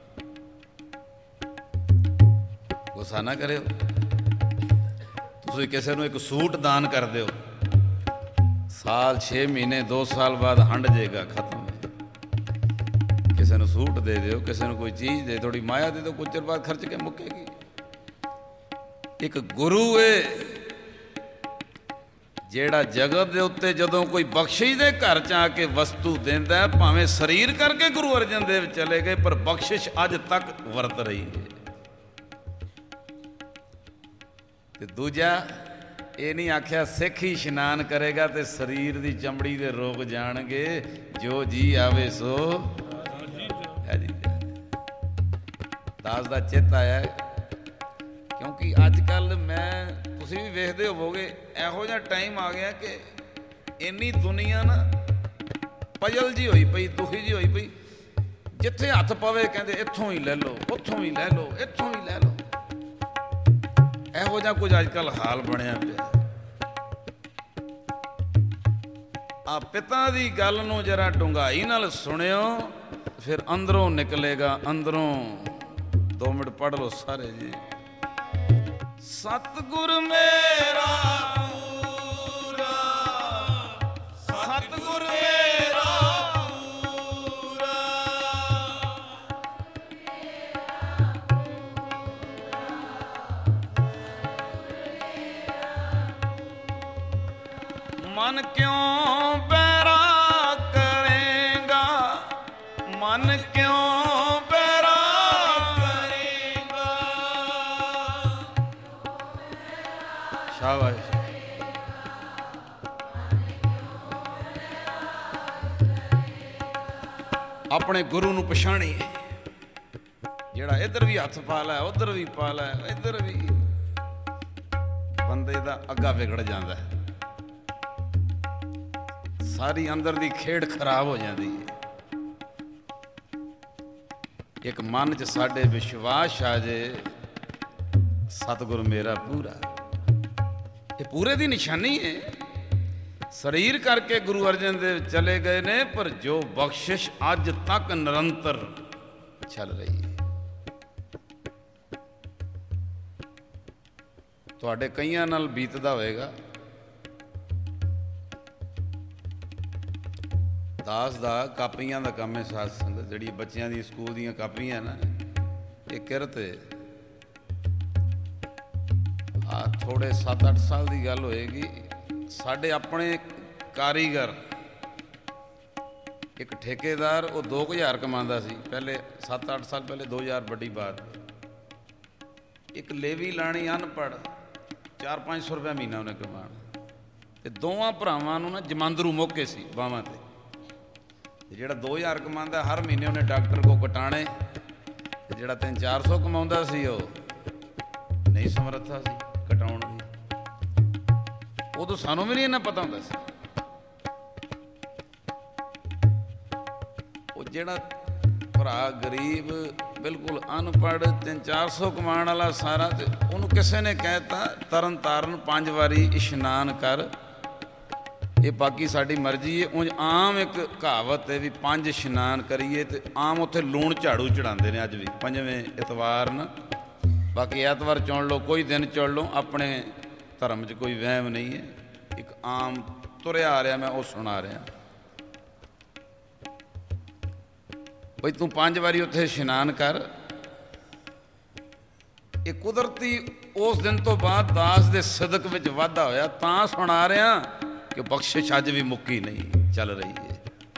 [SPEAKER 1] ਗੁੱਸਾ ਨਾ ਕਰਿਓ। ਤੁਸੀਂ ਕਿਸੇ ਨੂੰ ਇੱਕ ਸੂਟ ਦਾਨ ਕਰ ਦਿਓ, ਸਾਲ 6 ਮਹੀਨੇ 2 ਸਾਲ ਬਾਅਦ ਹੰਡ ਜਾਏਗਾ, ਖਤਮ ਹੈ। ਕਿਸੇ ਨੂੰ ਸੂਟ ਦੇ ਦਿਓ, ਕਿਸੇ ਨੂੰ ਕੋਈ ਚੀਜ਼ ਦੇ, ਥੋੜੀ ਮਾਇਆ ਦੇ ਦਿਓ, ਕੁਝ ਚਿਰ ਬਾਅਦ ਖਰਚ ਕੇ ਮੁੱਕੇਗੀ। ਇੱਕ ਗੁਰੂ ਏ ਜਿਹੜਾ ਜਗਤ ਦੇ ਉੱਤੇ ਜਦੋਂ ਕੋਈ ਬਖਸ਼ਿਸ਼ ਦੇ ਘਰ 'ਚ ਆ ਕੇ ਵਸਤੂ ਦਿੰਦਾ, ਭਾਵੇਂ ਸਰੀਰ ਕਰਕੇ ਗੁਰੂ ਅਰਜਨ ਦੇਵ ਚਲੇ ਗਏ, ਪਰ ਬਖਸ਼ਿਸ਼ ਅੱਜ ਤੱਕ ਵਰਤ ਰਹੀ ਹੈ। ਤੇ ਦੂਜਾ ਇਹ ਨਹੀਂ ਆਖਿਆ ਸਿੱਖ ਹੀ ਇਸ਼ਨਾਨ ਕਰੇਗਾ ਤੇ ਸਰੀਰ ਦੀ ਚਮੜੀ ਦੇ ਰੋਗ ਜਾਣਗੇ। ਜੋ ਜੀ ਆਵੇ ਸੋ ਹੈ ਜੀ। ਦਾਸ ਦਾ ਚਿੱਤ ਆਇਆ ਕਿਉਂਕਿ ਅੱਜ ਕੱਲ੍ਹ ਤੁਸੀਂ ਵੀ ਵੇਖਦੇ ਹੋਵੋਗੇ, ਇਹੋ ਜਿਹਾ ਟਾਈਮ ਆ ਗਿਆ ਕਿ ਇੰਨੀ ਦੁਨੀਆ ਨਾ ਪਜਲ ਜੀ ਹੋਈ ਪਈ, ਦੁਖੀ ਜੀ ਹੋਈ ਪਈ। ਜਿੱਥੇ ਹੱਥ ਪਵੇ ਕਹਿੰਦੇ ਇੱਥੋਂ ਹੀ ਲੈ ਲਓ, ਉੱਥੋਂ ਹੀ ਲੈ ਲਓ, ਇੱਥੋਂ ਹੀ ਲੈ ਲਓ। ਇਹੋ ਜਿਹਾ ਕੁਝ ਅੱਜ ਕੱਲ੍ਹ ਹਾਲ ਬਣਿਆ ਪਿਆ। ਆ ਪਿਤਾ ਦੀ ਗੱਲ ਨੂੰ ਜਰਾ ਡੂੰਘਾਈ ਨਾਲ ਸੁਣਿਓ, ਫਿਰ ਅੰਦਰੋਂ ਨਿਕਲੇਗਾ। ਅੰਦਰੋਂ 2 ਮਿੰਟ ਪੜ੍ਹ ਲਓ ਸਾਰੇ ਜੀ। ਸਤਿਗੁਰ ਮੇਰਾ ਪੂਰਾ, ਸਤਿਗੁਰ ਮੇਰਾ ਪੂਰਾ, ਮਨ ਕਿਉਂ ਬੈਰਾ ਕਰੇਗਾ, ਮਨ ਕਿਉਂ ਬੈਰਾ ਕਰੇਗਾ। ਸ਼ਾਬਾਸ਼। ਆਪਣੇ ਗੁਰੂ ਨੂੰ ਪਛਾਣੀਏ, ਜਿਹੜਾ ਇੱਧਰ ਵੀ ਹੱਥ ਪਾ ਲੈ, ਉੱਧਰ ਵੀ ਪਾ ਲੈ, ਇੱਧਰ ਵੀ, ਬੰਦੇ ਦਾ ਅੱਗਾ ਵਿਗੜ ਜਾਂਦਾ ਹੈ, ਸਾਰੀ ਅੰਦਰ ਦੀ ਖੇਡ ਖਰਾਬ ਹੋ ਜਾਂਦੀ ਹੈ। ਇੱਕ ਮਨ 'ਚ ਸਾਡੇ ਵਿਸ਼ਵਾਸ ਆ ਜੇ, ਸਤਿਗੁਰ ਮੇਰਾ ਪੂਰਾ। ਇਹ ਪੂਰੇ ਦੀ ਨਿਸ਼ਾਨੀ ਹੈ। ਸਰੀਰ ਕਰਕੇ ਗੁਰੂ ਅਰਜਨ ਦੇਵ ਚਲੇ ਗਏ ਨੇ, ਪਰ ਜੋ ਬਖਸ਼ਿਸ਼ ਅੱਜ ਤੱਕ ਨਿਰੰਤਰ ਚੱਲ ਰਹੀ ਹੈ। ਤੁਹਾਡੇ ਕਈਆਂ ਨਾਲ ਬੀਤਦਾ ਹੋਵੇਗਾ। ਦਾਸ ਦਾ ਕਾਪੀਆਂ ਦਾ ਕੰਮ ਹੈ। ਸਾਧ ਸੰਗਤ, ਜਿਹੜੀ ਬੱਚਿਆਂ ਦੀ ਸਕੂਲ ਦੀਆਂ ਕਾਪੀਆਂ ਨਾ, ਇਹ ਕਿਰਤ ਹੈ। ਥੋੜੇ 7-8 ਸਾਲ ਦੀ ਗੱਲ ਹੋਏਗੀ। ਸਾਡੇ ਆਪਣੇ ਕਾਰੀਗਰ, ਇੱਕ ਠੇਕੇਦਾਰ, ਉਹ 2000 ਕਮਾਉਂਦਾ ਸੀ ਪਹਿਲੇ, 7-8 ਸਾਲ ਪਹਿਲੇ, 2000 ਵੱਡੀ ਬਾਤ। ਇੱਕ ਲੇਵੀ ਲਾਣੀ ਅਨਪੜ੍ਹ, 400-500 ਰੁਪਇਆ ਮਹੀਨਾ ਉਹਨੇ ਕਮਾਉਣਾ। ਤੇ ਦੋਵਾਂ ਭਰਾਵਾਂ ਨੂੰ ਨਾ ਜਮਾਂਦਰੂ ਮੌਕੇ ਸੀ ਬਾਹਾਂ ਤੇ। ਜਿਹੜਾ 2000 ਕਮਾਉਂਦਾ, ਹਰ ਮਹੀਨੇ ਉਹਨੇ ਡਾਕਟਰ ਕੋ ਕਟਾਣੇ, ਤੇ ਜਿਹੜਾ 300-400 ਕਮਾਉਂਦਾ ਸੀ, ਉਹ ਨਹੀਂ ਸਮਰੱਥਾ ਸੀ ਕਟਾਉਣ ਦੀ। ਉਦੋਂ ਸਾਨੂੰ ਵੀ ਨਹੀਂ ਇੰਨਾ ਪਤਾ ਹੁੰਦਾ ਸੀ। ਉਹ ਜਿਹੜਾ ਭਰਾ ਗਰੀਬ, ਬਿਲਕੁਲ ਅਨਪੜ੍ਹ, 300-400 ਕਮਾਉਣ ਵਾਲਾ ਸਾਰਾ, ਤੇ ਉਹਨੂੰ ਕਿਸੇ ਨੇ ਕਹਿਤਾ ਤਰਨ ਤਾਰਨ 5 ਵਾਰੀ ਇਸ਼ਨਾਨ ਕਰ। ਇਹ ਬਾਕੀ ਸਾਡੀ ਮਰਜ਼ੀ ਹੈ। ਉਂਝ ਆਮ ਇੱਕ ਕਹਾਵਤ ਹੈ ਵੀ 5 ਇਸ਼ਨਾਨ ਕਰੀਏ, ਤੇ ਆਮ ਉੱਥੇ ਲੂਣ ਝਾੜੂ ਚੜਾਉਂਦੇ ਨੇ ਅੱਜ ਵੀ 5ਵੇਂ ਐਤਵਾਰ ਨਾ। ਬਾਕੀ ਐਤਵਾਰ ਚੁਣ ਲਓ, ਕੋਈ ਦਿਨ ਚੁਣ ਲਓ, ਆਪਣੇ ਧਰਮ 'ਚ ਕੋਈ ਵਹਿਮ ਨਹੀਂ ਹੈ। ਇੱਕ ਆਮ ਤੁਰਿਆ ਆ ਰਿਹਾ, ਮੈਂ ਉਹ ਸੁਣਾ ਰਿਹਾ ਬਈ ਤੂੰ 5 ਵਾਰੀ ਉੱਥੇ ਇਸ਼ਨਾਨ ਕਰ। ਇਹ ਕੁਦਰਤੀ ਉਸ ਦਿਨ ਤੋਂ ਬਾਅਦ ਦਾਸ ਦੇ ਸਦਕ ਵਿੱਚ ਵਾਧਾ ਹੋਇਆ। ਤਾਂ ਸੁਣਾ ਰਿਹਾ ਕਿ ਬਖਸ਼ਿਸ਼ ਅੱਜ ਵੀ ਮੁੱਕੀ ਨਹੀਂ, ਚੱਲ ਰਹੀ ਹੈ।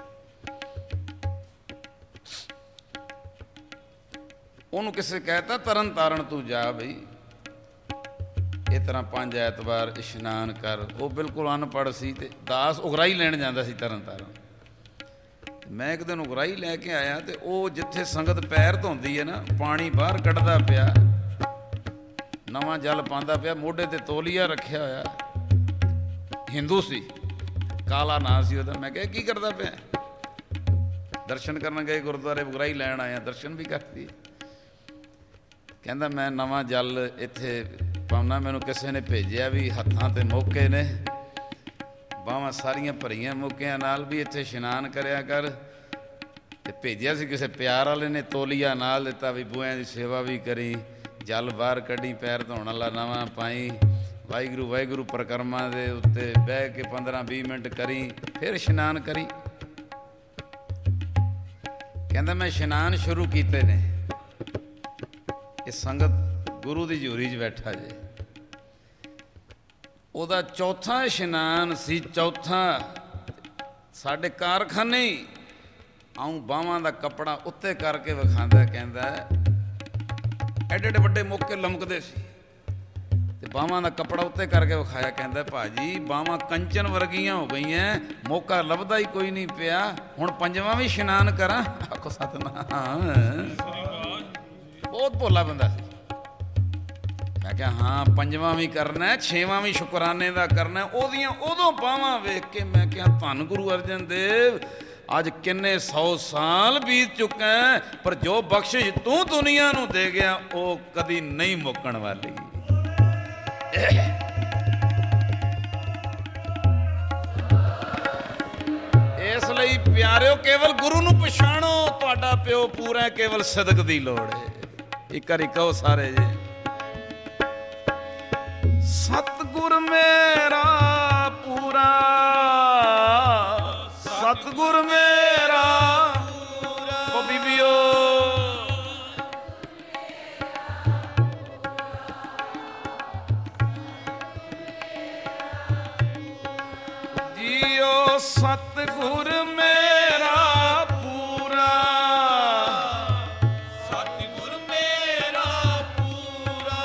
[SPEAKER 1] ਉਹਨੂੰ ਕਿਸੇ ਕਹਿਤਾ ਤਰਨ ਤਾਰਨ ਤੂੰ ਜਾ ਬਈ, ਇਹ ਤਰ੍ਹਾਂ 5 ਐਤਵਾਰ ਇਸ਼ਨਾਨ ਕਰ। ਉਹ ਬਿਲਕੁਲ ਅਨਪੜ੍ਹ ਸੀ, ਤੇ ਦਾਸ ਉਗਰਾਹੀ ਲੈਣ ਜਾਂਦਾ ਸੀ ਤਰਨ ਤਾਰਨ। ਮੈਂ ਇੱਕ ਦਿਨ ਉਗਰਾਹੀ ਲੈ ਕੇ ਆਇਆ, ਤੇ ਉਹ ਜਿੱਥੇ ਸੰਗਤ ਪੈਰ ਧੋਂਦੀ ਹੈ ਨਾ, ਪਾਣੀ ਬਾਹਰ ਕੱਢਦਾ ਪਿਆ, ਨਵਾਂ ਜਲ ਪਾਉਂਦਾ ਪਿਆ, ਮੋਢੇ ਤੇ ਤੋਲੀਆ ਰੱਖਿਆ ਹੋਇਆ। ਹਿੰਦੂ ਸੀ, ਕਾਲਾ ਨਾਂ ਸੀ ਉਹਦਾ। ਮੈਂ ਕਿਹਾ ਕੀ ਕਰਦਾ ਪਿਆ? ਦਰਸ਼ਨ ਕਰਨ ਗਏ ਗੁਰਦੁਆਰੇ, ਉਗਰਾਹੀ ਲੈਣ ਆਇਆ, ਦਰਸ਼ਨ ਵੀ ਕਰਤੀ। ਕਹਿੰਦਾ ਮੈਂ ਨਵਾਂ ਜਲ ਇੱਥੇ ਪਾਉਣਾ, ਮੈਨੂੰ ਕਿਸੇ ਨੇ ਭੇਜਿਆ ਵੀ ਹੱਥਾਂ ਤੇ ਮੌਕੇ ਨੇ, ਬਾਹਾਂ ਸਾਰੀਆਂ ਭਰੀਆਂ ਮੌਕਿਆਂ ਨਾਲ, ਵੀ ਇੱਥੇ ਇਸ਼ਨਾਨ ਕਰਿਆ ਕਰ। ਤੇ ਭੇਜਿਆ ਸੀ ਕਿਸੇ ਪਿਆਰ ਵਾਲੇ ਨੇ, ਤੋਲੀਆ ਨਾਲ ਦਿੱਤਾ ਵੀ ਬੂਹਿਆਂ ਦੀ ਸੇਵਾ ਵੀ ਕਰੀ, ਜਲ ਬਾਹਰ ਕੱਢੀ, ਪੈਰ ਧੋਣ ਵਾਲਾ ਨਵਾਂ ਪਾਈ, ਵਾਹਿਗੁਰੂ ਵਾਹਿਗੁਰੂ ਪਰਿਕਰਮਾ ਦੇ ਉੱਤੇ ਬਹਿ ਕੇ 15-20 ਮਿੰਟ ਕਰੀ, ਫਿਰ ਇਸ਼ਨਾਨ ਕਰੀ। ਕਹਿੰਦਾ ਮੈਂ ਇਸ਼ਨਾਨ ਸ਼ੁਰੂ ਕੀਤੇ ਨੇ। ਇਹ ਸੰਗਤ ਗੁਰੂ ਦੀ ਹਜ਼ੂਰੀ 'ਚ ਬੈਠਾ ਜੇ। ਉਹਦਾ ਚੌਥਾ ਇਸ਼ਨਾਨ ਸੀ, ਚੌਥਾ। ਸਾਡੇ ਕਾਰਖਾਨੇ ਹੀ ਆਉਂ ਬਾਹਾਂ ਦਾ ਕੱਪੜਾ ਉੱਤੇ ਕਰਕੇ ਵਿਖਾਉਂਦਾ। ਕਹਿੰਦਾ ਐਡੇ ਐਡੇ ਵੱਡੇ ਮੌਕੇ ਲਮਕਦੇ ਸੀ, ਤੇ ਬਾਹਾਂ ਦਾ ਕੱਪੜਾ ਉੱਤੇ ਕਰਕੇ ਵਿਖਾਇਆ। ਕਹਿੰਦਾ ਭਾਜੀ ਬਾਹਾਂ ਕੰਚਨ ਵਰਗੀਆਂ ਹੋ ਗਈਆਂ, ਮੌਕਾ ਲੱਭਦਾ ਹੀ ਕੋਈ ਨਹੀਂ ਪਿਆ, ਹੁਣ 5ਵਾਂ ਵੀ ਇਸ਼ਨਾਨ ਕਰਾਂ। ਆਖੋ ਸਤਿਨਾਮ। ਬਹੁਤ ਭੋਲਾ ਬੰਦਾ ਸੀ। ਮੈਂ ਕਿਹਾ ਹਾਂ 5ਵਾਂ ਵੀ ਕਰਨਾ, 6ਵਾਂ ਵੀ ਸ਼ੁਕਰਾਨੇ ਦਾ ਕਰਨਾ। ਉਹਦੀਆਂ ਉਦੋਂ ਬਾਹਾਂ ਵੇਖ ਕੇ ਮੈਂ ਕਿਹਾ ਧੰਨ ਗੁਰੂ ਅਰਜਨ ਦੇਵ, ਅੱਜ ਕਿੰਨੇ 100 ਸਾਲ ਬੀਤ ਚੁੱਕਾ, ਪਰ ਜੋ ਬਖਸ਼ਿਸ਼ ਤੂੰ ਦੁਨੀਆ ਨੂੰ ਦੇ ਗਿਆ, ਉਹ ਕਦੀ ਨਹੀਂ ਮੁੱਕਣ ਵਾਲੀ। ਇਸ ਲਈ ਪਿਆਰਿਓ ਕੇਵਲ ਗੁਰੂ ਨੂੰ ਪਛਾਣੋ, ਤੁਹਾਡਾ ਪਿਓ ਪੂਰਾ, ਕੇਵਲ ਸਦਕ ਦੀ ਲੋੜ ਹੈ। ਇੱਕ ਵਾਰੀ ਕਹੋ ਸਾਰੇ ਜੀ, ਸਤਿਗੁਰ ਮੇਰਾ ਪੂਰਾ, ਸਤਿਗੁਰ ਮੇਰਾ ਪੂਰਾ। ਉਹ ਬੀਬੀਓ ਜੀਓ, ਸਤਿਗੁਰ ਮੇਰਾ ਪੂਰਾ, ਸਤਿਗੁਰ ਮੇਰਾ ਪੂਰਾ।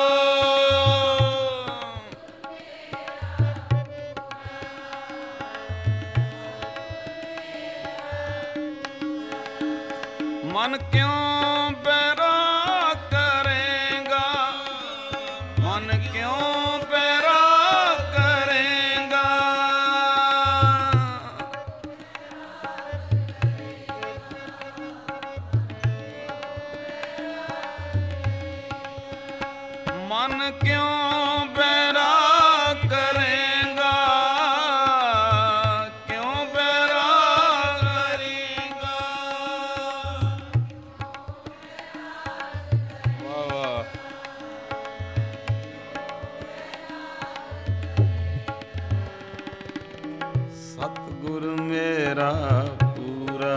[SPEAKER 1] ਮਨ ਕਿਉਂ ਬੈਰਾ ਕਰੇਗਾ, ਮਨ ਕਿਉਂ ਬੈਰਾ ਕਰੇਗਾ। ਮਨ ਕਿਉਂ ਬੈਰਾ ਕਰੇਗਾ, ਕਿਉਂ ਬੈਰਾ ਕਰੇਗਾ। ਵਾਹ ਵਾਹ। ਸਤਿਗੁਰ ਮੇਰਾ ਪੂਰਾ,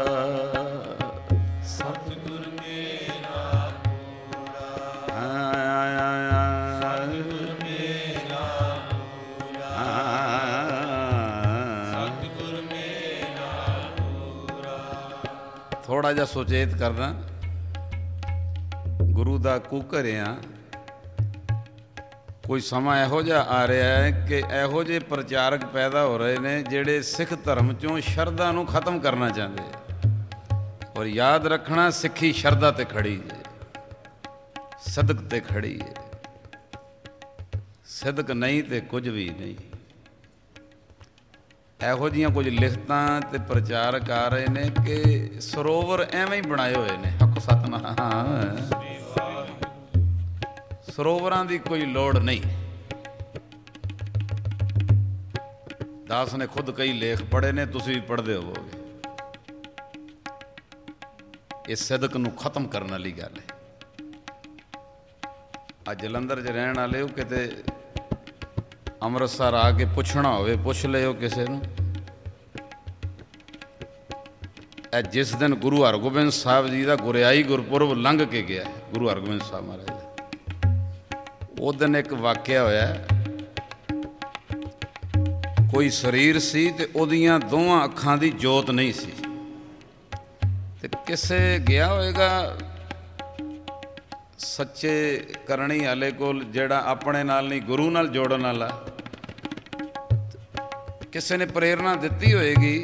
[SPEAKER 1] ਸਤਿਗੁਰ ਮੇਰਾ ਪੂਰਾ। ਸਤਿਗੁਰ ਮੇਰਾ ਪੂਰਾ, ਸਤਿਗੁਰ ਮੇਰਾ ਪੂਰਾ। ਥੋੜਾ ਜਿਹਾ ਸੁਚੇਤ ਕਰਦਾ, ਗੁਰੂ ਦਾ ਕੂਕਰਿਆ ਕੋਈ ਸਮਾਂ ਇਹੋ ਜਿਹਾ ਆ ਰਿਹਾ ਹੈ ਕਿ ਇਹੋ ਜਿਹੇ ਪ੍ਰਚਾਰਕ ਪੈਦਾ ਹੋ ਰਹੇ ਨੇ ਜਿਹੜੇ ਸਿੱਖ ਧਰਮ 'ਚੋਂ ਸ਼ਰਧਾ ਨੂੰ ਖਤਮ ਕਰਨਾ ਚਾਹੁੰਦੇ। ਔਰ ਯਾਦ ਰੱਖਣਾ, ਸਿੱਖੀ ਸ਼ਰਧਾ 'ਤੇ ਖੜੀ ਹੈ, ਸਦਕ 'ਤੇ ਖੜੀ ਹੈ। ਸਦਕ ਨਹੀਂ ਤੇ ਕੁਝ ਵੀ ਨਹੀਂ। ਇਹੋ ਜਿਹੀਆਂ ਕੁਝ ਲਿਖਤਾਂ ਤੇ ਪ੍ਰਚਾਰਕ ਆ ਰਹੇ ਨੇ ਕਿ ਸਰੋਵਰ ਐਵੇਂ ਹੀ ਬਣਾਏ ਹੋਏ ਨੇ। ਹੱਕ ਸਤਨਾਮ। ਸਰੋਵਰਾਂ ਦੀ ਕੋਈ ਲੋੜ ਨਹੀਂ। ਦਾਸ ਨੇ ਖੁਦ ਕਈ ਲੇਖ ਪੜ੍ਹੇ ਨੇ, ਤੁਸੀਂ ਵੀ ਪੜ੍ਹਦੇ ਹੋਵੋਗੇ। ਇਹ ਸਦਕ ਨੂੰ ਖਤਮ ਕਰਨ ਵਾਲੀ ਗੱਲ ਹੈ। ਅੱਜ ਜਲੰਧਰ 'ਚ ਰਹਿਣ ਵਾਲੇ ਹੋ, ਕਿਤੇ ਅੰਮ੍ਰਿਤਸਰ ਆ ਕੇ ਪੁੱਛਣਾ ਹੋਵੇ, ਪੁੱਛ ਲਿਓ ਕਿਸੇ ਨੂੰ। ਇਹ ਜਿਸ ਦਿਨ ਗੁਰੂ ਹਰਗੋਬਿੰਦ ਸਾਹਿਬ ਜੀ ਦਾ ਗੁਰਿਆਈ ਗੁਰਪੁਰਬ ਲੰਘ ਕੇ ਗਿਆ, ਗੁਰੂ ਹਰਗੋਬਿੰਦ ਸਾਹਿਬ ਮਹਾਰਾਜ ਦਾ, ਉਹ ਦਿਨ ਇੱਕ ਵਾਕਿਆ ਹੋਇਆ। ਕੋਈ ਸਰੀਰ ਸੀ ਤੇ ਉਹਦੀਆਂ ਦੋਵਾਂ ਅੱਖਾਂ ਦੀ ਜੋਤ ਨਹੀਂ ਸੀ, ਤੇ ਕਿਸੇ ਗਿਆ ਹੋਏਗਾ ਸੱਚੇ ਕਰਨੀ ਵਾਲੇ ਕੋਲ, ਜਿਹੜਾ ਆਪਣੇ ਨਾਲ ਨਹੀਂ ਗੁਰੂ ਨਾਲ ਜੋੜਨ ਵਾਲਾ। ਕਿਸੇ ਨੇ ਪ੍ਰੇਰਨਾ ਦਿੱਤੀ ਹੋਏਗੀ,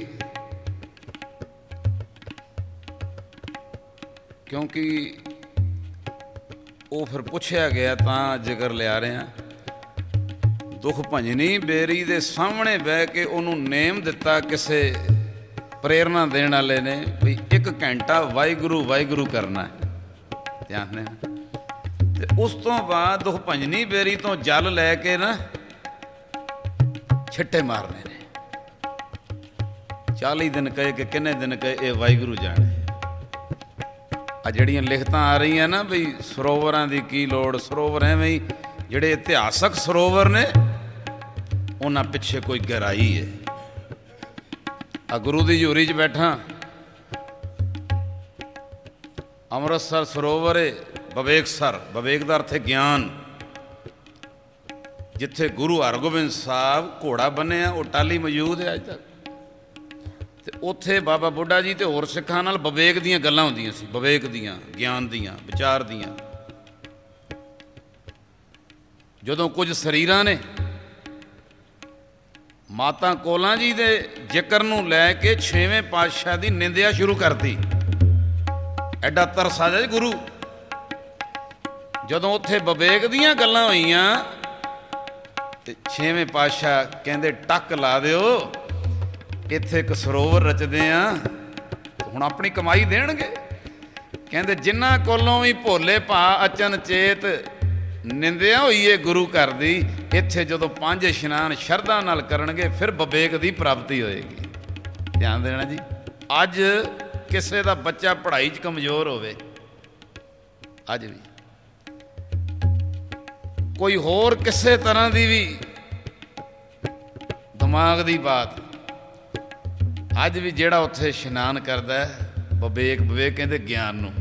[SPEAKER 1] ਕਿਉਂਕਿ ਉਹ ਫਿਰ ਪੁੱਛਿਆ ਗਿਆ, ਤਾਂ ਜ਼ਿਕਰ ਲਿਆ ਰਿਹਾ। ਦੁੱਖ ਭੰਜਨੀ ਬੇਰੀ ਦੇ ਸਾਹਮਣੇ ਬਹਿ ਕੇ ਉਹਨੂੰ ਨੇਮ ਦਿੱਤਾ ਕਿਸੇ ਪ੍ਰੇਰਨਾ ਦੇਣ ਵਾਲੇ ਨੇ ਵੀ 1 ਘੰਟਾ ਵਾਹਿਗੁਰੂ ਵਾਹਿਗੁਰੂ ਕਰਨਾ ਹੈ, ਧਿਆਨ ਨੇ। ਤੇ ਉਸ ਤੋਂ ਬਾਅਦ ਦੁੱਖ ਭੰਜਨੀ ਬੇਰੀ ਤੋਂ ਜਲ ਲੈ ਕੇ ਨਾ ਛਿੱਟੇ ਮਾਰਨੇ ਨੇ। 40 ਦਿਨ ਕਹੇ ਕਿ ਕਿੰਨੇ ਦਿਨ ਕਹੇ, ਇਹ ਵਾਹਿਗੁਰੂ ਜਾਣੇ। ਆ ਜਿਹੜੀਆਂ ਲਿਖਤਾਂ ਆ ਰਹੀਆਂ ਨਾ ਬਈ ਸਰੋਵਰਾਂ ਦੀ ਕੀ ਲੋੜ, ਸਰੋਵਰ ਐਵੇਂ ਹੀ ਜਿਹੜੇ ਇਤਿਹਾਸਕ ਸਰੋਵਰ ਨੇ ਉਹਨਾਂ ਪਿੱਛੇ ਕੋਈ ਗਹਿਰਾਈ ਹੈ। ਆ ਗੁਰੂ ਦੀ ਹਜ਼ੂਰੀ 'ਚ ਬੈਠਾ, ਅੰਮ੍ਰਿਤਸਰ ਸਰੋਵਰ ਹੈ, ਵਿਵੇਕਸਰ, ਵਿਵੇਕ ਦਾ ਅਰਥ ਹੈ ਗਿਆਨ। ਜਿੱਥੇ ਗੁਰੂ ਹਰਗੋਬਿੰਦ ਸਾਹਿਬ ਘੋੜਾ ਬੰਨਿਆ, ਉਹ ਟਾਹਲੀ ਮੌਜੂਦ ਹੈ ਅੱਜ ਤੱਕ। ਤੇ ਉੱਥੇ ਬਾਬਾ ਬੁੱਢਾ ਜੀ ਤੇ ਹੋਰ ਸਿੱਖਾਂ ਨਾਲ ਵਿਵੇਕ ਦੀਆਂ ਗੱਲਾਂ ਹੁੰਦੀਆਂ ਸੀ, ਵਿਵੇਕ ਦੀਆਂ, ਗਿਆਨ ਦੀਆਂ, ਵਿਚਾਰ ਦੀਆਂ। ਜਦੋਂ ਕੁਝ ਸਰੀਰਾਂ ਨੇ ਮਾਤਾ ਕੋਲਾਂ ਜੀ ਦੇ ਜ਼ਿਕਰ ਨੂੰ ਲੈ ਕੇ 6ਵੇਂ ਪਾਤਸ਼ਾਹ ਦੀ ਨਿੰਦਿਆ ਸ਼ੁਰੂ ਕਰਤੀ, ਐਡਾ ਤਰਸ ਆ ਜਾਏ ਗੁਰੂ। ਜਦੋਂ ਉੱਥੇ ਵਿਵੇਕ ਦੀਆਂ ਗੱਲਾਂ ਹੋਈਆਂ ਤੇ 6ਵੇਂ ਪਾਤਸ਼ਾਹ ਕਹਿੰਦੇ ਟੱਕ ਲਾ ਦਿਓ, ਇੱਥੇ ਇੱਕ ਸਰੋਵਰ ਰਚਦੇ ਆ, ਹੁਣ ਆਪਣੀ ਕਮਾਈ ਦੇਣਗੇ। ਕਹਿੰਦੇ ਜਿਨ੍ਹਾਂ ਕੋਲੋਂ ਵੀ ਭੋਲੇ ਭਾ ਅਚਨ ਚੇਤ ਨਿੰਦਿਆ ਹੋਈ ਏ ਗੁਰੂ ਘਰ ਦੀ। ਇੱਥੇ ਜਦੋਂ 5 ਇਸ਼ਨਾਨ ਸ਼ਰਧਾ ਨਾਲ ਕਰਨਗੇ ਫਿਰ ਵਿਵੇਕ ਦੀ ਪ੍ਰਾਪਤੀ ਹੋਏਗੀ। ਧਿਆਨ ਦੇਣਾ ਜੀ। ਅੱਜ ਕਿਸੇ ਦਾ ਬੱਚਾ ਪੜ੍ਹਾਈ 'ਚ ਕਮਜ਼ੋਰ ਹੋਵੇ, ਅੱਜ ਵੀ ਕੋਈ ਹੋਰ ਕਿਸੇ ਤਰ੍ਹਾਂ ਦੀ ਵੀ ਦਿਮਾਗ ਦੀ ਬਾਤ, ਅੱਜ ਵੀ ਜਿਹੜਾ ਉੱਥੇ ਇਸ਼ਨਾਨ ਕਰਦਾ ਵਿਵੇਕ, ਵਿਵੇਕ ਕਹਿੰਦੇ ਗਿਆਨ ਨੂੰ,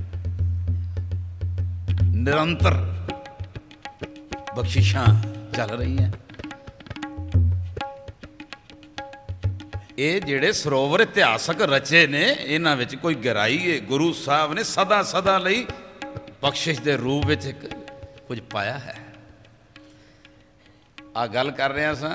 [SPEAKER 1] ਨਿਰੰਤਰ ਬਖਸ਼ਿਸ਼ਾਂ ਚੱਲ ਰਹੀਆਂ। ਇਹ ਜਿਹੜੇ ਸਰੋਵਰ ਇਤਿਹਾਸਕ ਰਚੇ ਨੇ ਇਹਨਾਂ ਵਿੱਚ ਕੋਈ ਗਹਿਰਾਈ ਹੈ। ਗੁਰੂ ਸਾਹਿਬ ਨੇ ਸਦਾ ਸਦਾ ਲਈ ਬਖਸ਼ਿਸ਼ ਦੇ ਰੂਪ ਵਿੱਚ ਇੱਕ ਕੁਝ ਪਾਇਆ ਹੈ। ਆ ਗੱਲ ਕਰ ਰਿਹਾ ਸਾਂ,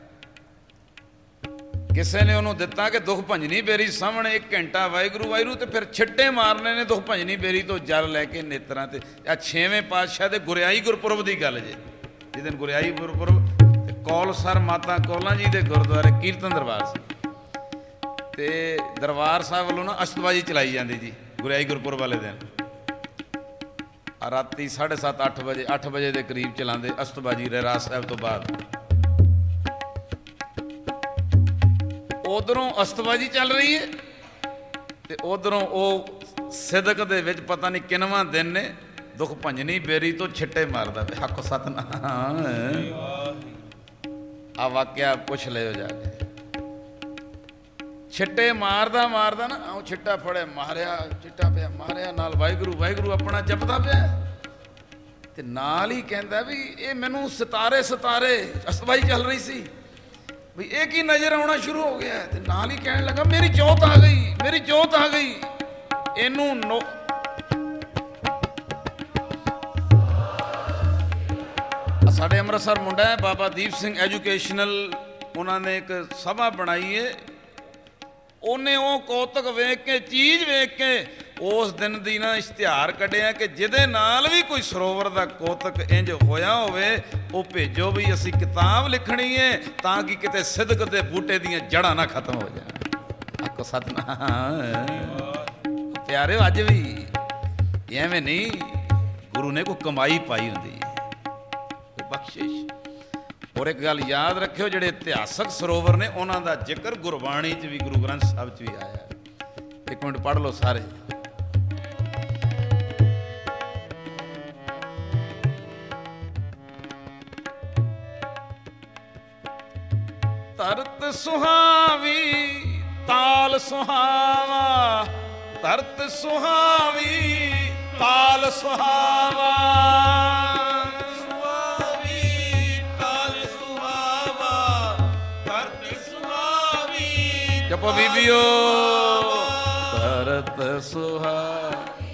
[SPEAKER 1] ਕਿਸੇ ਨੇ ਉਹਨੂੰ ਦਿੱਤਾ ਕਿ ਦੁੱਖ ਭੰਜਨੀ ਬੇਰੀ ਸਾਹਮਣੇ 1 ਘੰਟਾ ਵਾਹਿਗੁਰੂ ਵਾਹਿਗੁਰੂ, ਤੇ ਫਿਰ ਛਿੱਟੇ ਮਾਰਨੇ ਨੇ ਦੁੱਖ ਭੰਜਨੀ ਬੇਰੀ ਤੋਂ ਜਲ ਲੈ ਕੇ ਨੇਤਰਾਂ ਤੇ। ਆ 6ਵੇਂ ਪਾਤਸ਼ਾਹ ਦੇ ਗੁਰਿਆਈ ਗੁਰਪੁਰਬ ਦੀ ਗੱਲ ਜੇ, ਜਿਸ ਦਿਨ ਗੁਰਿਆਈ ਗੁਰਪੁਰਬ ਤੇ ਕੌਲਸਰ ਮਾਤਾ ਕੌਲਾਂ ਜੀ ਦੇ ਗੁਰਦੁਆਰੇ ਕੀਰਤਨ ਦਰਬਾਰ ਸੀ, ਤੇ ਦਰਬਾਰ ਸਾਹਿਬ ਵੱਲੋਂ ਨਾ ਅਸ਼ਤਬਾਜੀ ਚਲਾਈ ਜਾਂਦੀ ਜੀ ਗੁਰਿਆਈ ਗੁਰਪੁਰਬ ਵਾਲੇ ਦਿਨ। ਰਾਤੀ 7:30 8 ਵਜੇ 8 ਵਜੇ ਦੇ ਕਰੀਬ ਚਲਾਉਂਦੇ ਅਸ਼ਤਬਾਜੀ ਰਹਿਰਾਸ ਸਾਹਿਬ ਤੋਂ ਬਾਅਦ। ਉਧਰੋਂ ਅਸ਼ਤਬਾਜੀ ਚੱਲ ਰਹੀ ਹੈ ਤੇ ਉਧਰੋਂ ਉਹ ਸਿਦਕ ਦੇ ਵਿੱਚ ਪਤਾ ਨਹੀਂ ਕਿੰਨਵਾਂ ਦਿਨ ਨੇ ਦੁੱਖ ਭੰਜਨੀ ਬੇਰੀ ਤੋਂ ਛਿੱਟੇ ਮਾਰਦਾ ਪਿਆ। ਹੱਕ ਸਤਨਾਮ। ਆ ਵਾਕਿਆ ਪੁੱਛ ਲਿਓ ਜਾ ਕੇ। ਛਿੱਟੇ ਮਾਰਦਾ ਮਾਰਦਾ ਨਾ ਉਹ ਛਿੱਟਾ ਫੜਿਆ, ਮਾਰਿਆ, ਛਿੱਟਾ ਪਿਆ, ਮਾਰਿਆ, ਨਾਲ ਵਾਹਿਗੁਰੂ ਵਾਹਿਗੁਰੂ ਆਪਣਾ ਜਪਦਾ ਪਿਆ, ਤੇ ਨਾਲ ਹੀ ਕਹਿੰਦਾ ਵੀ ਇਹ ਮੈਨੂੰ ਸਿਤਾਰੇ ਸਿਤਾਰੇ, ਅਸ਼ਤਬਾਜੀ ਚੱਲ ਰਹੀ ਸੀ ਵੀ ਇਹ ਕੀ ਨਜ਼ਰ ਆਉਣਾ ਸ਼ੁਰੂ ਹੋ ਗਿਆ। ਤੇ ਨਾਲ ਹੀ ਕਹਿਣ ਲੱਗਾ ਮੇਰੀ ਜੋਤ ਆ ਗਈ, ਮੇਰੀ ਜੋਤ ਆ ਗਈ। ਇਹਨੂੰ ਸਾਡੇ ਅੰਮ੍ਰਿਤਸਰ ਮੁੰਡਾ ਹੈ ਬਾਬਾ ਦੀਪ ਸਿੰਘ ਐਜੂਕੇਸ਼ਨਲ, ਉਹਨਾਂ ਨੇ ਇੱਕ ਸਭਾ ਬਣਾਈ ਹੈ। ਉਹਨੇ ਉਹ ਕੌਤਕ ਵੇਖ ਕੇ, ਚੀਜ਼ ਵੇਖ ਕੇ ਉਸ ਦਿਨ ਦੀ ਨਾ ਇਸ਼ਤਿਹਾਰ ਕੱਢਿਆ ਕਿ ਜਿਹਦੇ ਨਾਲ ਵੀ ਕੋਈ ਸਰੋਵਰ ਦਾ ਕੌਤਕ ਇੰਜ ਹੋਇਆ ਹੋਵੇ ਉਹ ਭੇਜੋ ਵੀ ਅਸੀਂ ਕਿਤਾਬ ਲਿਖਣੀ ਹੈ ਤਾਂ ਕਿ ਕਿਤੇ ਸਿਦਕ ਦੇ ਬੂਟੇ ਦੀਆਂ ਜੜ੍ਹਾਂ ਨਾ ਖਤਮ ਹੋ ਜਾਣ। ਆਖੋ ਸਤਨਾਮ। ਪਿਆਰਿਓ ਅੱਜ ਵੀ ਐਵੇਂ ਨਹੀਂ, ਗੁਰੂ ਨੇ ਕੋਈ ਕਮਾਈ ਪਾਈ ਹੁੰਦੀ, ਕੋਈ ਬਖਸ਼ਿਸ਼। ਔਰ ਇੱਕ ਗੱਲ ਯਾਦ ਰੱਖਿਓ, ਜਿਹੜੇ ਇਤਿਹਾਸਕ ਸਰੋਵਰ ਨੇ ਉਹਨਾਂ ਦਾ ਜ਼ਿਕਰ ਗੁਰਬਾਣੀ 'ਚ ਵੀ, ਗੁਰੂ ਗ੍ਰੰਥ ਸਾਹਿਬ 'ਚ ਵੀ ਆਇਆ। 1 ਮਿੰਟ ਪੜ੍ਹ ਲਓ ਸਾਰੇ। ਧਰਤ ਸੁਹਾਵੀ ਤਾਲ ਸੁਹਾਵਾ, ਧਰਤ ਸੁਹਾਵੀ ਤਾਲ ਸੁਹਾਵਾ, ਜਪੋ ਬੀਬੀਓ। ਧਰਤ ਸੁਹਾ,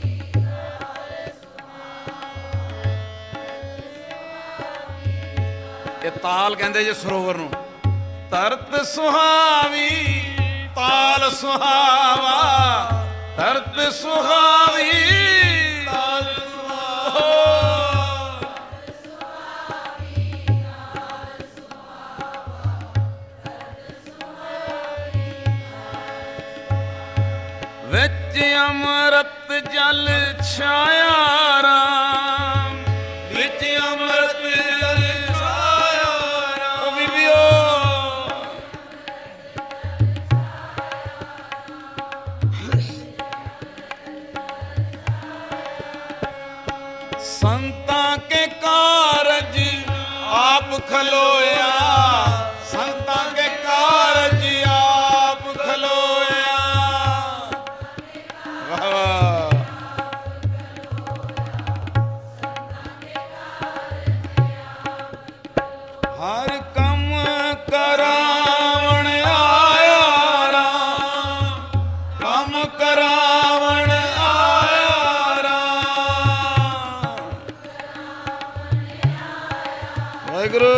[SPEAKER 1] ਇਹ ਤਾਲ ਕਹਿੰਦੇ ਜੇ ਸਰੋਵਰ ਨੂੰ। ਧਰਤ ਸੁਹਾਵੀ ਤਾਲ ਸੁਹਾਵਾ, ਧਰਤ ਸੁਹਾਵੀ ਤਾਲ ਸੁਹਾਵਾ, ਵਿੱਚ ਅੰਮ੍ਰਿਤ ਜਲ ਛਾਇਆ ਰਾਮ, ਵਿੱਚ ਅੰਮ੍ਰਿਤ ਜਲ ਛਾਇਆ ਰਾਮ। ਉਹ ਬੀਬੀਓ ਸੰਤਾਂ ਕੇ ਕਾਰਜ ਆਪ ਖਲੋਇਆ, ਸੰਤਾਂ ਕੇ ਕਾਰਜ ਆਪ ਖਲੋਇਆ। ਹਰ ਕੰਮ ਕਰਾਵਣ ਆਇਆ ਰਾਮ, ਕੰਮ ਕਰਾਵਣ ਆਇਆ ਰਾਮ। ਵਾਹਿਗੁਰੂ।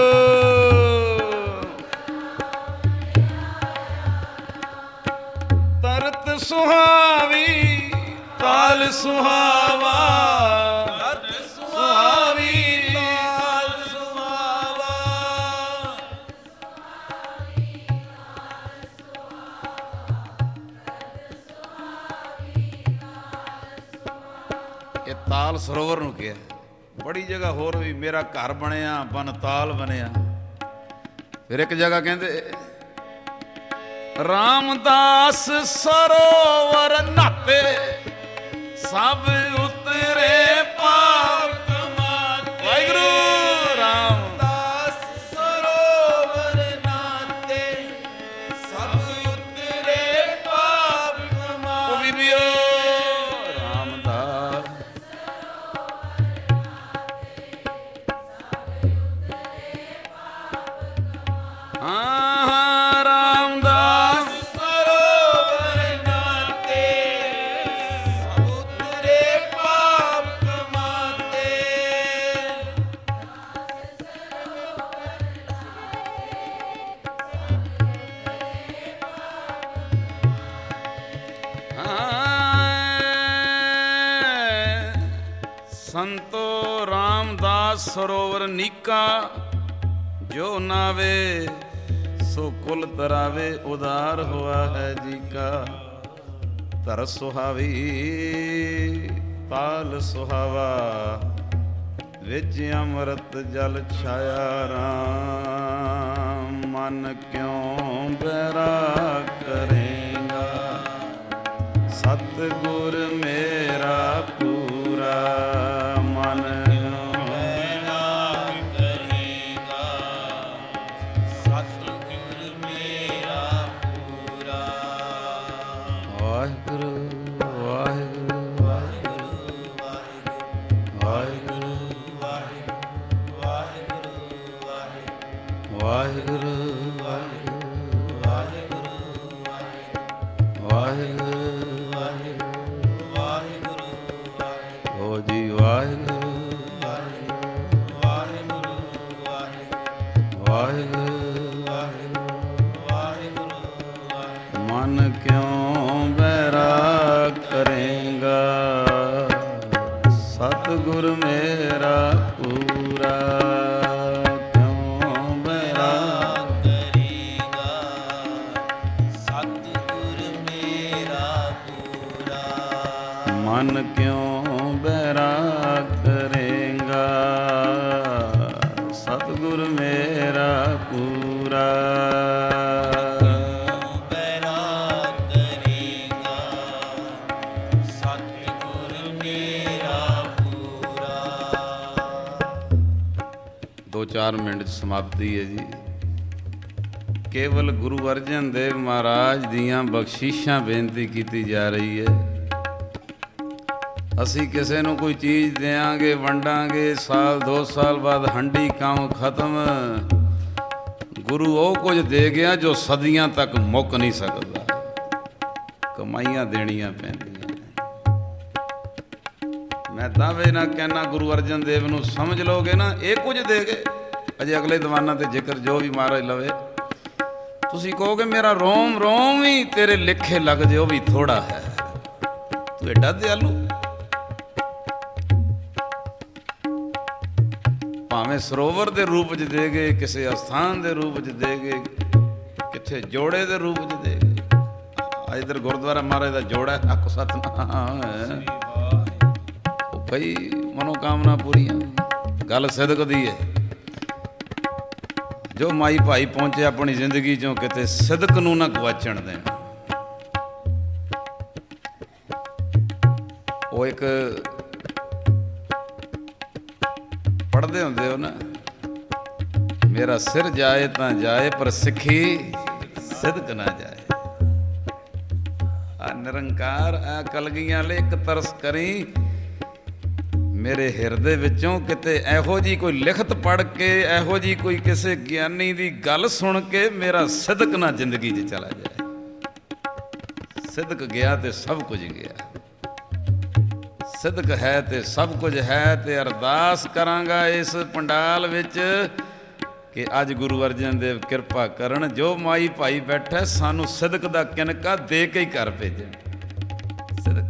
[SPEAKER 1] ਧਰਤ ਸੁਹਾਵੀ ਤਾਲ ਸੁਹਾਵਾ, ਧਰਤ ਸੁਹਾਵੀ ਤਾਲ ਸੁਹਾਵਾ। ਇਹ ਤਾਲ ਸਰੋਵਰ ਨੂੰ ਕਿਹਾ। ਬੜੀ ਜਗ੍ਹਾ ਹੋਰ ਵੀ ਮੇਰਾ ਘਰ ਬਣਿਆ ਬਨਤਾਲ ਬਣਿਆ। ਫਿਰ ਇੱਕ ਜਗ੍ਹਾ ਕਹਿੰਦੇ ਰਾਮਦਾਸ ਸਰੋਵਰ ਨਹਾਤੇ ਸਭ ਉਤਰੇ ਪਾਪ ਕਮਾਤੇ। ਵਾਹਿਗੁਰੂ ਰਾਮਦਾਸ ਸਰੋਵਰ ਨਹਾਤੇ ਸਭ ਉਤਰੇ ਪਾਪ ਕਮਾਤੇ। ਉਹ ਬੀਬੀਓ ਰਾਮਦਾਸ ਹਾਂ ਰਾਮਦਾਸ ਸਰੋਵਰ ਨਹਾਤੇ ਸਭ ਉਤਰੇ ਪਾਪ ਕਮਾਤੇ। ਸੰਤੋ ਰਾਮਦਾਸ ਸਰੋਵਰ ਨੀਕਾ ਜੋ ਨਾਵੇ ਸੋ ਕੁਲ ਤਰਾਵੇ ਉਦਾਰ ਹੋਆ ਹੈ ਜੀ ਕਾ। ਧਰ ਸੁਹਾਵੀ ਤਾਲ ਸੁਹਾਵਾ ਵਿੱਚ ਅੰਮ੍ਰਿਤ ਜਲ ਛਾਇਆ ਰਾਮ। ਮਨ ਕਿਉਂ ਬੈਰਾ ਕਰੇਗਾ ਸਤਿਗੁਰ ਮੇਰਾ ਪੂਰਾ। ਮਨ ਮਨ ਕਿਉਂ ਬੈਰਾ ਕਰੇਗਾ ਸਤਿਗੁਰ ਮੇਰਾ ਪੂਰਾ। ਕਿਉਂ ਬੈਰਾ ਕਰੇਗਾ ਸਤਿਗੁਰ ਮੇਰਾ ਪੂਰਾ। ਮਨ ਕਿਉਂ ਬੈਰਾ ਕਰੇਗਾ ਸਤਿਗੁਰ ਮੇਰਾ ਪੂਰਾ। ਦੋ 4 ਮਿੰਟ 'ਚ ਸਮਾਪਤੀ ਹੈ ਜੀ। ਕੇਵਲ ਗੁਰੂ ਅਰਜਨ ਦੇਵ ਮਹਾਰਾਜ ਦੀਆਂ ਬਖਸ਼ਿਸ਼ਾਂ ਬੇਨਤੀ ਕੀਤੀ ਜਾ ਰਹੀ ਹੈ। ਅਸੀਂ ਕਿਸੇ ਨੂੰ ਕੋਈ ਚੀਜ਼ ਦਿਆਂਗੇ ਵੰਡਾਂਗੇ, ਸਾਲ 2 ਸਾਲ ਬਾਅਦ ਹੰਡੀ ਕੰਮ ਖਤਮ। ਗੁਰੂ ਉਹ ਕੁਝ ਦੇ ਗਿਆ ਜੋ ਸਦੀਆਂ ਤੱਕ ਮੁੱਕ ਨਹੀਂ ਸਕਦਾ। ਕਮਾਈਆਂ ਦੇਣੀਆਂ ਪੈਂਦੀਆਂ। ਮੈਂ ਦਾਅਵੇ ਨਾਲ ਕਹਿਣਾ ਗੁਰੂ ਅਰਜਨ ਦੇਵ ਨੂੰ ਸਮਝ ਲਓਗੇ ਨਾ ਇਹ ਕੁਝ ਦੇ ਗਏ। ਅਜੇ ਅਗਲੇ ਦੀਵਾਨਾਂ ਤੇ ਜ਼ਿਕਰ ਜੋ ਵੀ ਮਹਾਰਾਜ ਲਵੇ ਤੁਸੀਂ ਕਹੋਗੇ ਮੇਰਾ ਰੋਮ ਰੋਮ ਵੀ ਤੇਰੇ ਲਿਖੇ ਲੱਗ ਜੇ ਉਹ ਵੀ ਥੋੜਾ ਹੈ। ਤੂੰ ਐਡਾ ਦਿਆਲੂ। ਭਾਵੇਂ ਸਰੋਵਰ ਦੇ ਰੂਪ 'ਚ ਦੇ ਗਏ, ਕਿਸੇ ਅਸਥਾਨ ਦੇ ਰੂਪ 'ਚ ਦੇ ਗਏ, ਕਿੱਥੇ ਜੋੜੇ ਦੇ ਰੂਪ 'ਚ ਦੇ ਗਏ। ਇੱਧਰ ਗੁਰਦੁਆਰਾ ਮਹਾਰਾਜ ਦਾ ਜੋੜਾ ਹੱਕ ਸਤਨਾਮ ਕਈ ਮਨੋਕਾਮਨਾ ਪੂਰੀਆਂ। ਗੱਲ ਸਿਦਕ ਦੀ ਹੈ। ਜੋ ਮਾਈ ਭਾਈ ਪਹੁੰਚੇ ਆਪਣੀ ਜ਼ਿੰਦਗੀ 'ਚੋਂ ਕਿਤੇ ਸਿਦਕ ਨੂੰ ਨਾ ਗਵਾਚਣ ਦੇਣ। ਉਹ ਇੱਕ ਪੜ੍ਹਦੇ ਹੁੰਦੇ ਹੋ ਨਾ, ਮੇਰਾ ਸਿਰ ਜਾਏ ਤਾਂ ਜਾਏ ਪਰ ਸਿੱਖੀ ਸਿਦਕ ਨਾ ਜਾਏ। ਆ ਨਿਰੰਕਾਰ ਆ ਕਲਗੀਆਂ ਲਈ ਇੱਕ ਤਰਸ ਕਰੀ ਮੇਰੇ ਹਿਰਦੇ ਵਿੱਚੋਂ ਕਿਤੇ ਇਹੋ ਜਿਹੀ ਕੋਈ ਲਿਖਤ ਪੜ੍ਹ ਕੇ, ਇਹੋ ਜਿਹੀ ਕੋਈ ਕਿਸੇ ਗਿਆਨੀ ਦੀ ਗੱਲ ਸੁਣ ਕੇ ਮੇਰਾ ਸਿਦਕ ਨਾ ਜ਼ਿੰਦਗੀ 'ਚ ਚਲਾ ਜਾਏ। ਸਿਦਕ ਗਿਆ ਤੇ ਸਭ ਕੁਝ ਗਿਆ। ਸਿਦਕ ਹੈ ਤੇ ਸਭ ਕੁਝ ਹੈ। ਤੇ ਅਰਦਾਸ ਕਰਾਂਗਾ ਇਸ ਪੰਡਾਲ ਵਿੱਚ ਕਿ ਅੱਜ ਗੁਰੂ ਅਰਜਨ ਦੇਵ ਕਿਰਪਾ ਕਰਨ, ਜੋ ਮਾਈ ਭਾਈ ਬੈਠਾ ਸਾਨੂੰ ਸਿਦਕ ਦਾ ਕਿਨਕਾ ਦੇ ਕੇ ਹੀ ਘਰ ਭੇਜਣ। ਸਿਦਕ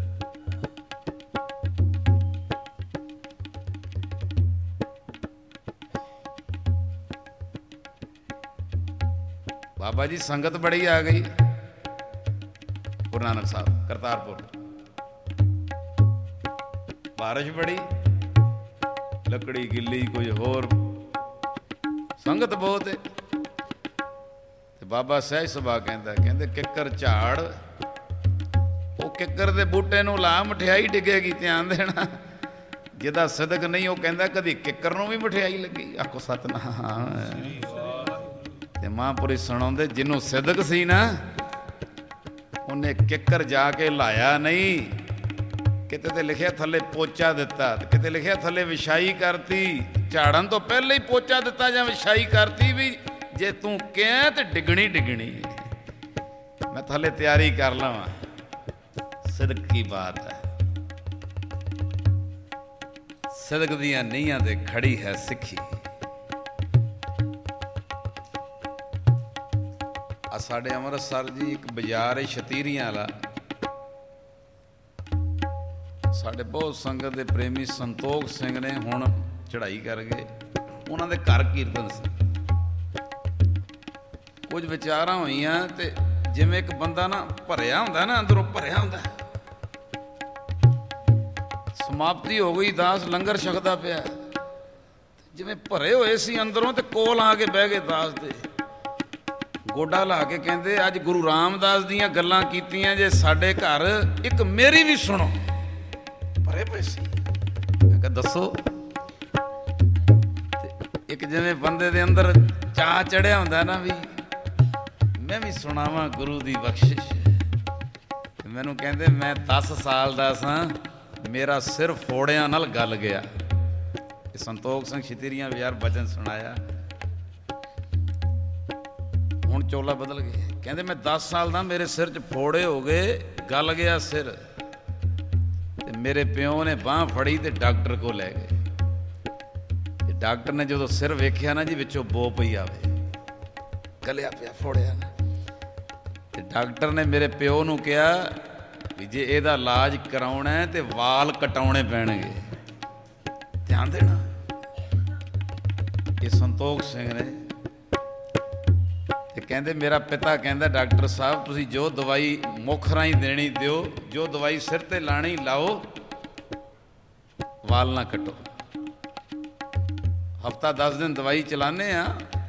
[SPEAKER 1] ਬਾਬਾ ਜੀ ਸੰਗਤ ਬੜੀ ਆ ਗਈ। ਗੁਰੂ ਨਾਨਕ ਸਾਹਿਬ ਕਰਤਾਰਪੁਰ ਬਾਰਿਸ਼ ਬੜੀ, ਲੱਕੜੀ ਗਿੱਲੀ, ਕੁਝ ਹੋਰ, ਸੰਗਤ ਬਹੁਤ ਹੈ। ਤੇ ਬਾਬਾ ਸਹਿਜ ਸੁਭਾ ਕਹਿੰਦੇ ਕਿੱਕਰ ਝਾੜ, ਉਹ ਕਿੱਕਰ ਦੇ ਬੂਟੇ ਨੂੰ ਲਾ, ਮਠਿਆਈ ਡਿੱਗੇਗੀ, ਧਿਆਨ ਦੇਣਾ। ਜਿਹਦਾ ਸਿਦਕ ਨਹੀਂ ਉਹ ਕਹਿੰਦਾ ਕਦੀ ਕਿੱਕਰ ਨੂੰ ਵੀ ਮਠਿਆਈ ਲੱਗੀ। ਆਖੋ ਸਤਨਾਮ। ਤੇ ਮਹਾਂਪੁਰਸ਼ ਸੁਣਾਉਂਦੇ ਜਿਹਨੂੰ ਸਿਦਕ ਸੀ ਨਾ, ਉਹਨੇ ਕਿੱਕਰ ਜਾ ਕੇ ਲਾਇਆ ਨਹੀਂ। ਕਿਤੇ ਤੇ ਲਿਖਿਆ ਥੱਲੇ ਪੋਚਾ ਦਿੱਤਾ, ਕਿਤੇ ਲਿਖਿਆ ਥੱਲੇ ਵਿਛਾਈ ਕਰਤੀ। ਝਾੜਨ ਤੋਂ ਪਹਿਲਾਂ ਹੀ ਪੋਚਾ ਦਿੱਤਾ ਜਾਂ ਵਿਛਾਈ ਕਰਤੀ, ਵੀ ਜੇ ਤੂੰ ਕਹਿ ਤੇ ਡਿੱਗਣੀ ਡਿੱਗਣੀ, ਮੈਂ ਥੱਲੇ ਤਿਆਰੀ ਕਰ ਲਵਾਂ। ਸਿਦਕ ਕੀ ਬਾਤ ਹੈ। ਸਿਦਕ ਦੀਆਂ ਨੀਹਾਂ ਤੇ ਖੜੀ ਹੈ ਸਿੱਖੀ। ਆ ਸਾਡੇ ਅੰਮ੍ਰਿਤਸਰ ਜੀ ਇੱਕ ਬਾਜ਼ਾਰ ਹੈ ਛਤੀਰੀਆਂ ਵਾਲਾ, ਸਾਡੇ ਬਹੁਤ ਸੰਗਤ ਦੇ ਪ੍ਰੇਮੀ ਸੰਤੋਖ ਸਿੰਘ ਨੇ ਹੁਣ ਚੜ੍ਹਾਈ ਕਰ ਗਏ, ਉਹਨਾਂ ਦੇ ਘਰ ਕੀਰਤਨ ਸੀ। ਕੁਝ ਵਿਚਾਰਾਂ ਹੋਈਆਂ ਤੇ ਜਿਵੇਂ ਇੱਕ ਬੰਦਾ ਨਾ ਭਰਿਆ ਹੁੰਦਾ ਨਾ, ਅੰਦਰੋਂ ਭਰਿਆ ਹੁੰਦਾ, ਸਮਾਪਤੀ ਹੋ ਗਈ, ਦਾਸ ਲੰਗਰ ਛਕਦਾ ਪਿਆ, ਜਿਵੇਂ ਭਰੇ ਹੋਏ ਸੀ ਅੰਦਰੋਂ, ਤੇ ਕੋਲ ਆ ਕੇ ਬਹਿ ਗਏ ਦਾਸ ਦੇ, ਗੋਡਾ ਲਾ ਕੇ ਕਹਿੰਦੇ ਅੱਜ ਗੁਰੂ ਰਾਮਦਾਸ ਦੀਆਂ ਗੱਲਾਂ ਕੀਤੀਆਂ ਜੇ ਸਾਡੇ ਘਰ, ਇੱਕ ਮੇਰੀ ਵੀ ਸੁਣੋ। ਭਰੇ ਪਏ ਸੀ। ਮੈਂ ਕਿਹਾ ਦੱਸੋ। ਇੱਕ ਜਿਵੇਂ ਬੰਦੇ ਦੇ ਅੰਦਰ ਚਾਅ ਚੜਿਆ ਹੁੰਦਾ ਨਾ, ਵੀ ਮੈਂ ਵੀ ਸੁਣਾਵਾਂ ਗੁਰੂ ਦੀ ਬਖਸ਼ਿਸ਼। ਮੈਨੂੰ ਕਹਿੰਦੇ ਮੈਂ 10 ਸਾਲ ਦਾ ਸਾਂ, ਮੇਰਾ ਸਿਰ ਫੋੜਿਆਂ ਨਾਲ ਗਲ ਗਿਆ। ਇਹ ਸੰਤੋਖ ਸਿੰਘ ਛਤੀਰੀਆਂ ਬਾਜ਼ਾਰ ਬਚਨ ਸੁਣਾਇਆ। ਹੁਣ ਚੋਲਾ ਬਦਲ ਗਏ। ਕਹਿੰਦੇ ਮੈਂ 10 ਸਾਲ ਦਾ, ਮੇਰੇ ਸਿਰ 'ਚ ਫੋੜੇ ਹੋ ਗਏ, ਗਲ ਗਿਆ ਸਿਰ, ਤੇ ਮੇਰੇ ਪਿਓ ਨੇ ਬਾਂਹ ਫੜੀ ਤੇ ਡਾਕਟਰ ਕੋਲ ਲੈ ਗਏ। ਤੇ ਡਾਕਟਰ ਨੇ ਜਦੋਂ ਸਿਰ ਵੇਖਿਆ ਨਾ ਜੀ, ਵਿੱਚੋਂ ਬੋ ਪਈ ਆਵੇ, ਗਲਿਆ ਪਿਆ, ਫੋੜਿਆ ਨਾ। ਤੇ ਡਾਕਟਰ ਨੇ ਮੇਰੇ ਪਿਓ ਨੂੰ ਕਿਹਾ ਵੀ ਜੇ ਇਹਦਾ ਇਲਾਜ ਕਰਾਉਣਾ ਤੇ ਵਾਲ ਕਟਾਉਣੇ ਪੈਣਗੇ, ਧਿਆਨ ਦੇਣਾ। ਇਹ ਸੰਤੋਖ ਸਿੰਘ ਨੇ। ਤੇ ਕਹਿੰਦੇ ਮੇਰਾ ਪਿਤਾ ਕਹਿੰਦਾ ਡਾਕਟਰ ਸਾਹਿਬ ਤੁਸੀਂ ਜੋ ਦਵਾਈ ਮੁੱਖ ਰਾਹੀਂ ਦੇਣੀ ਦਿਓ, ਜੋ ਦਵਾਈ ਸਿਰ ਤੇ ਲਾਣੀ ਲਾਓ, ਵਾਲ ਨਾ ਕੱਟੋ। ਹਫ਼ਤਾ 10 ਦਿਨ ਦਵਾਈ ਚਲਾਨੇ ਆ,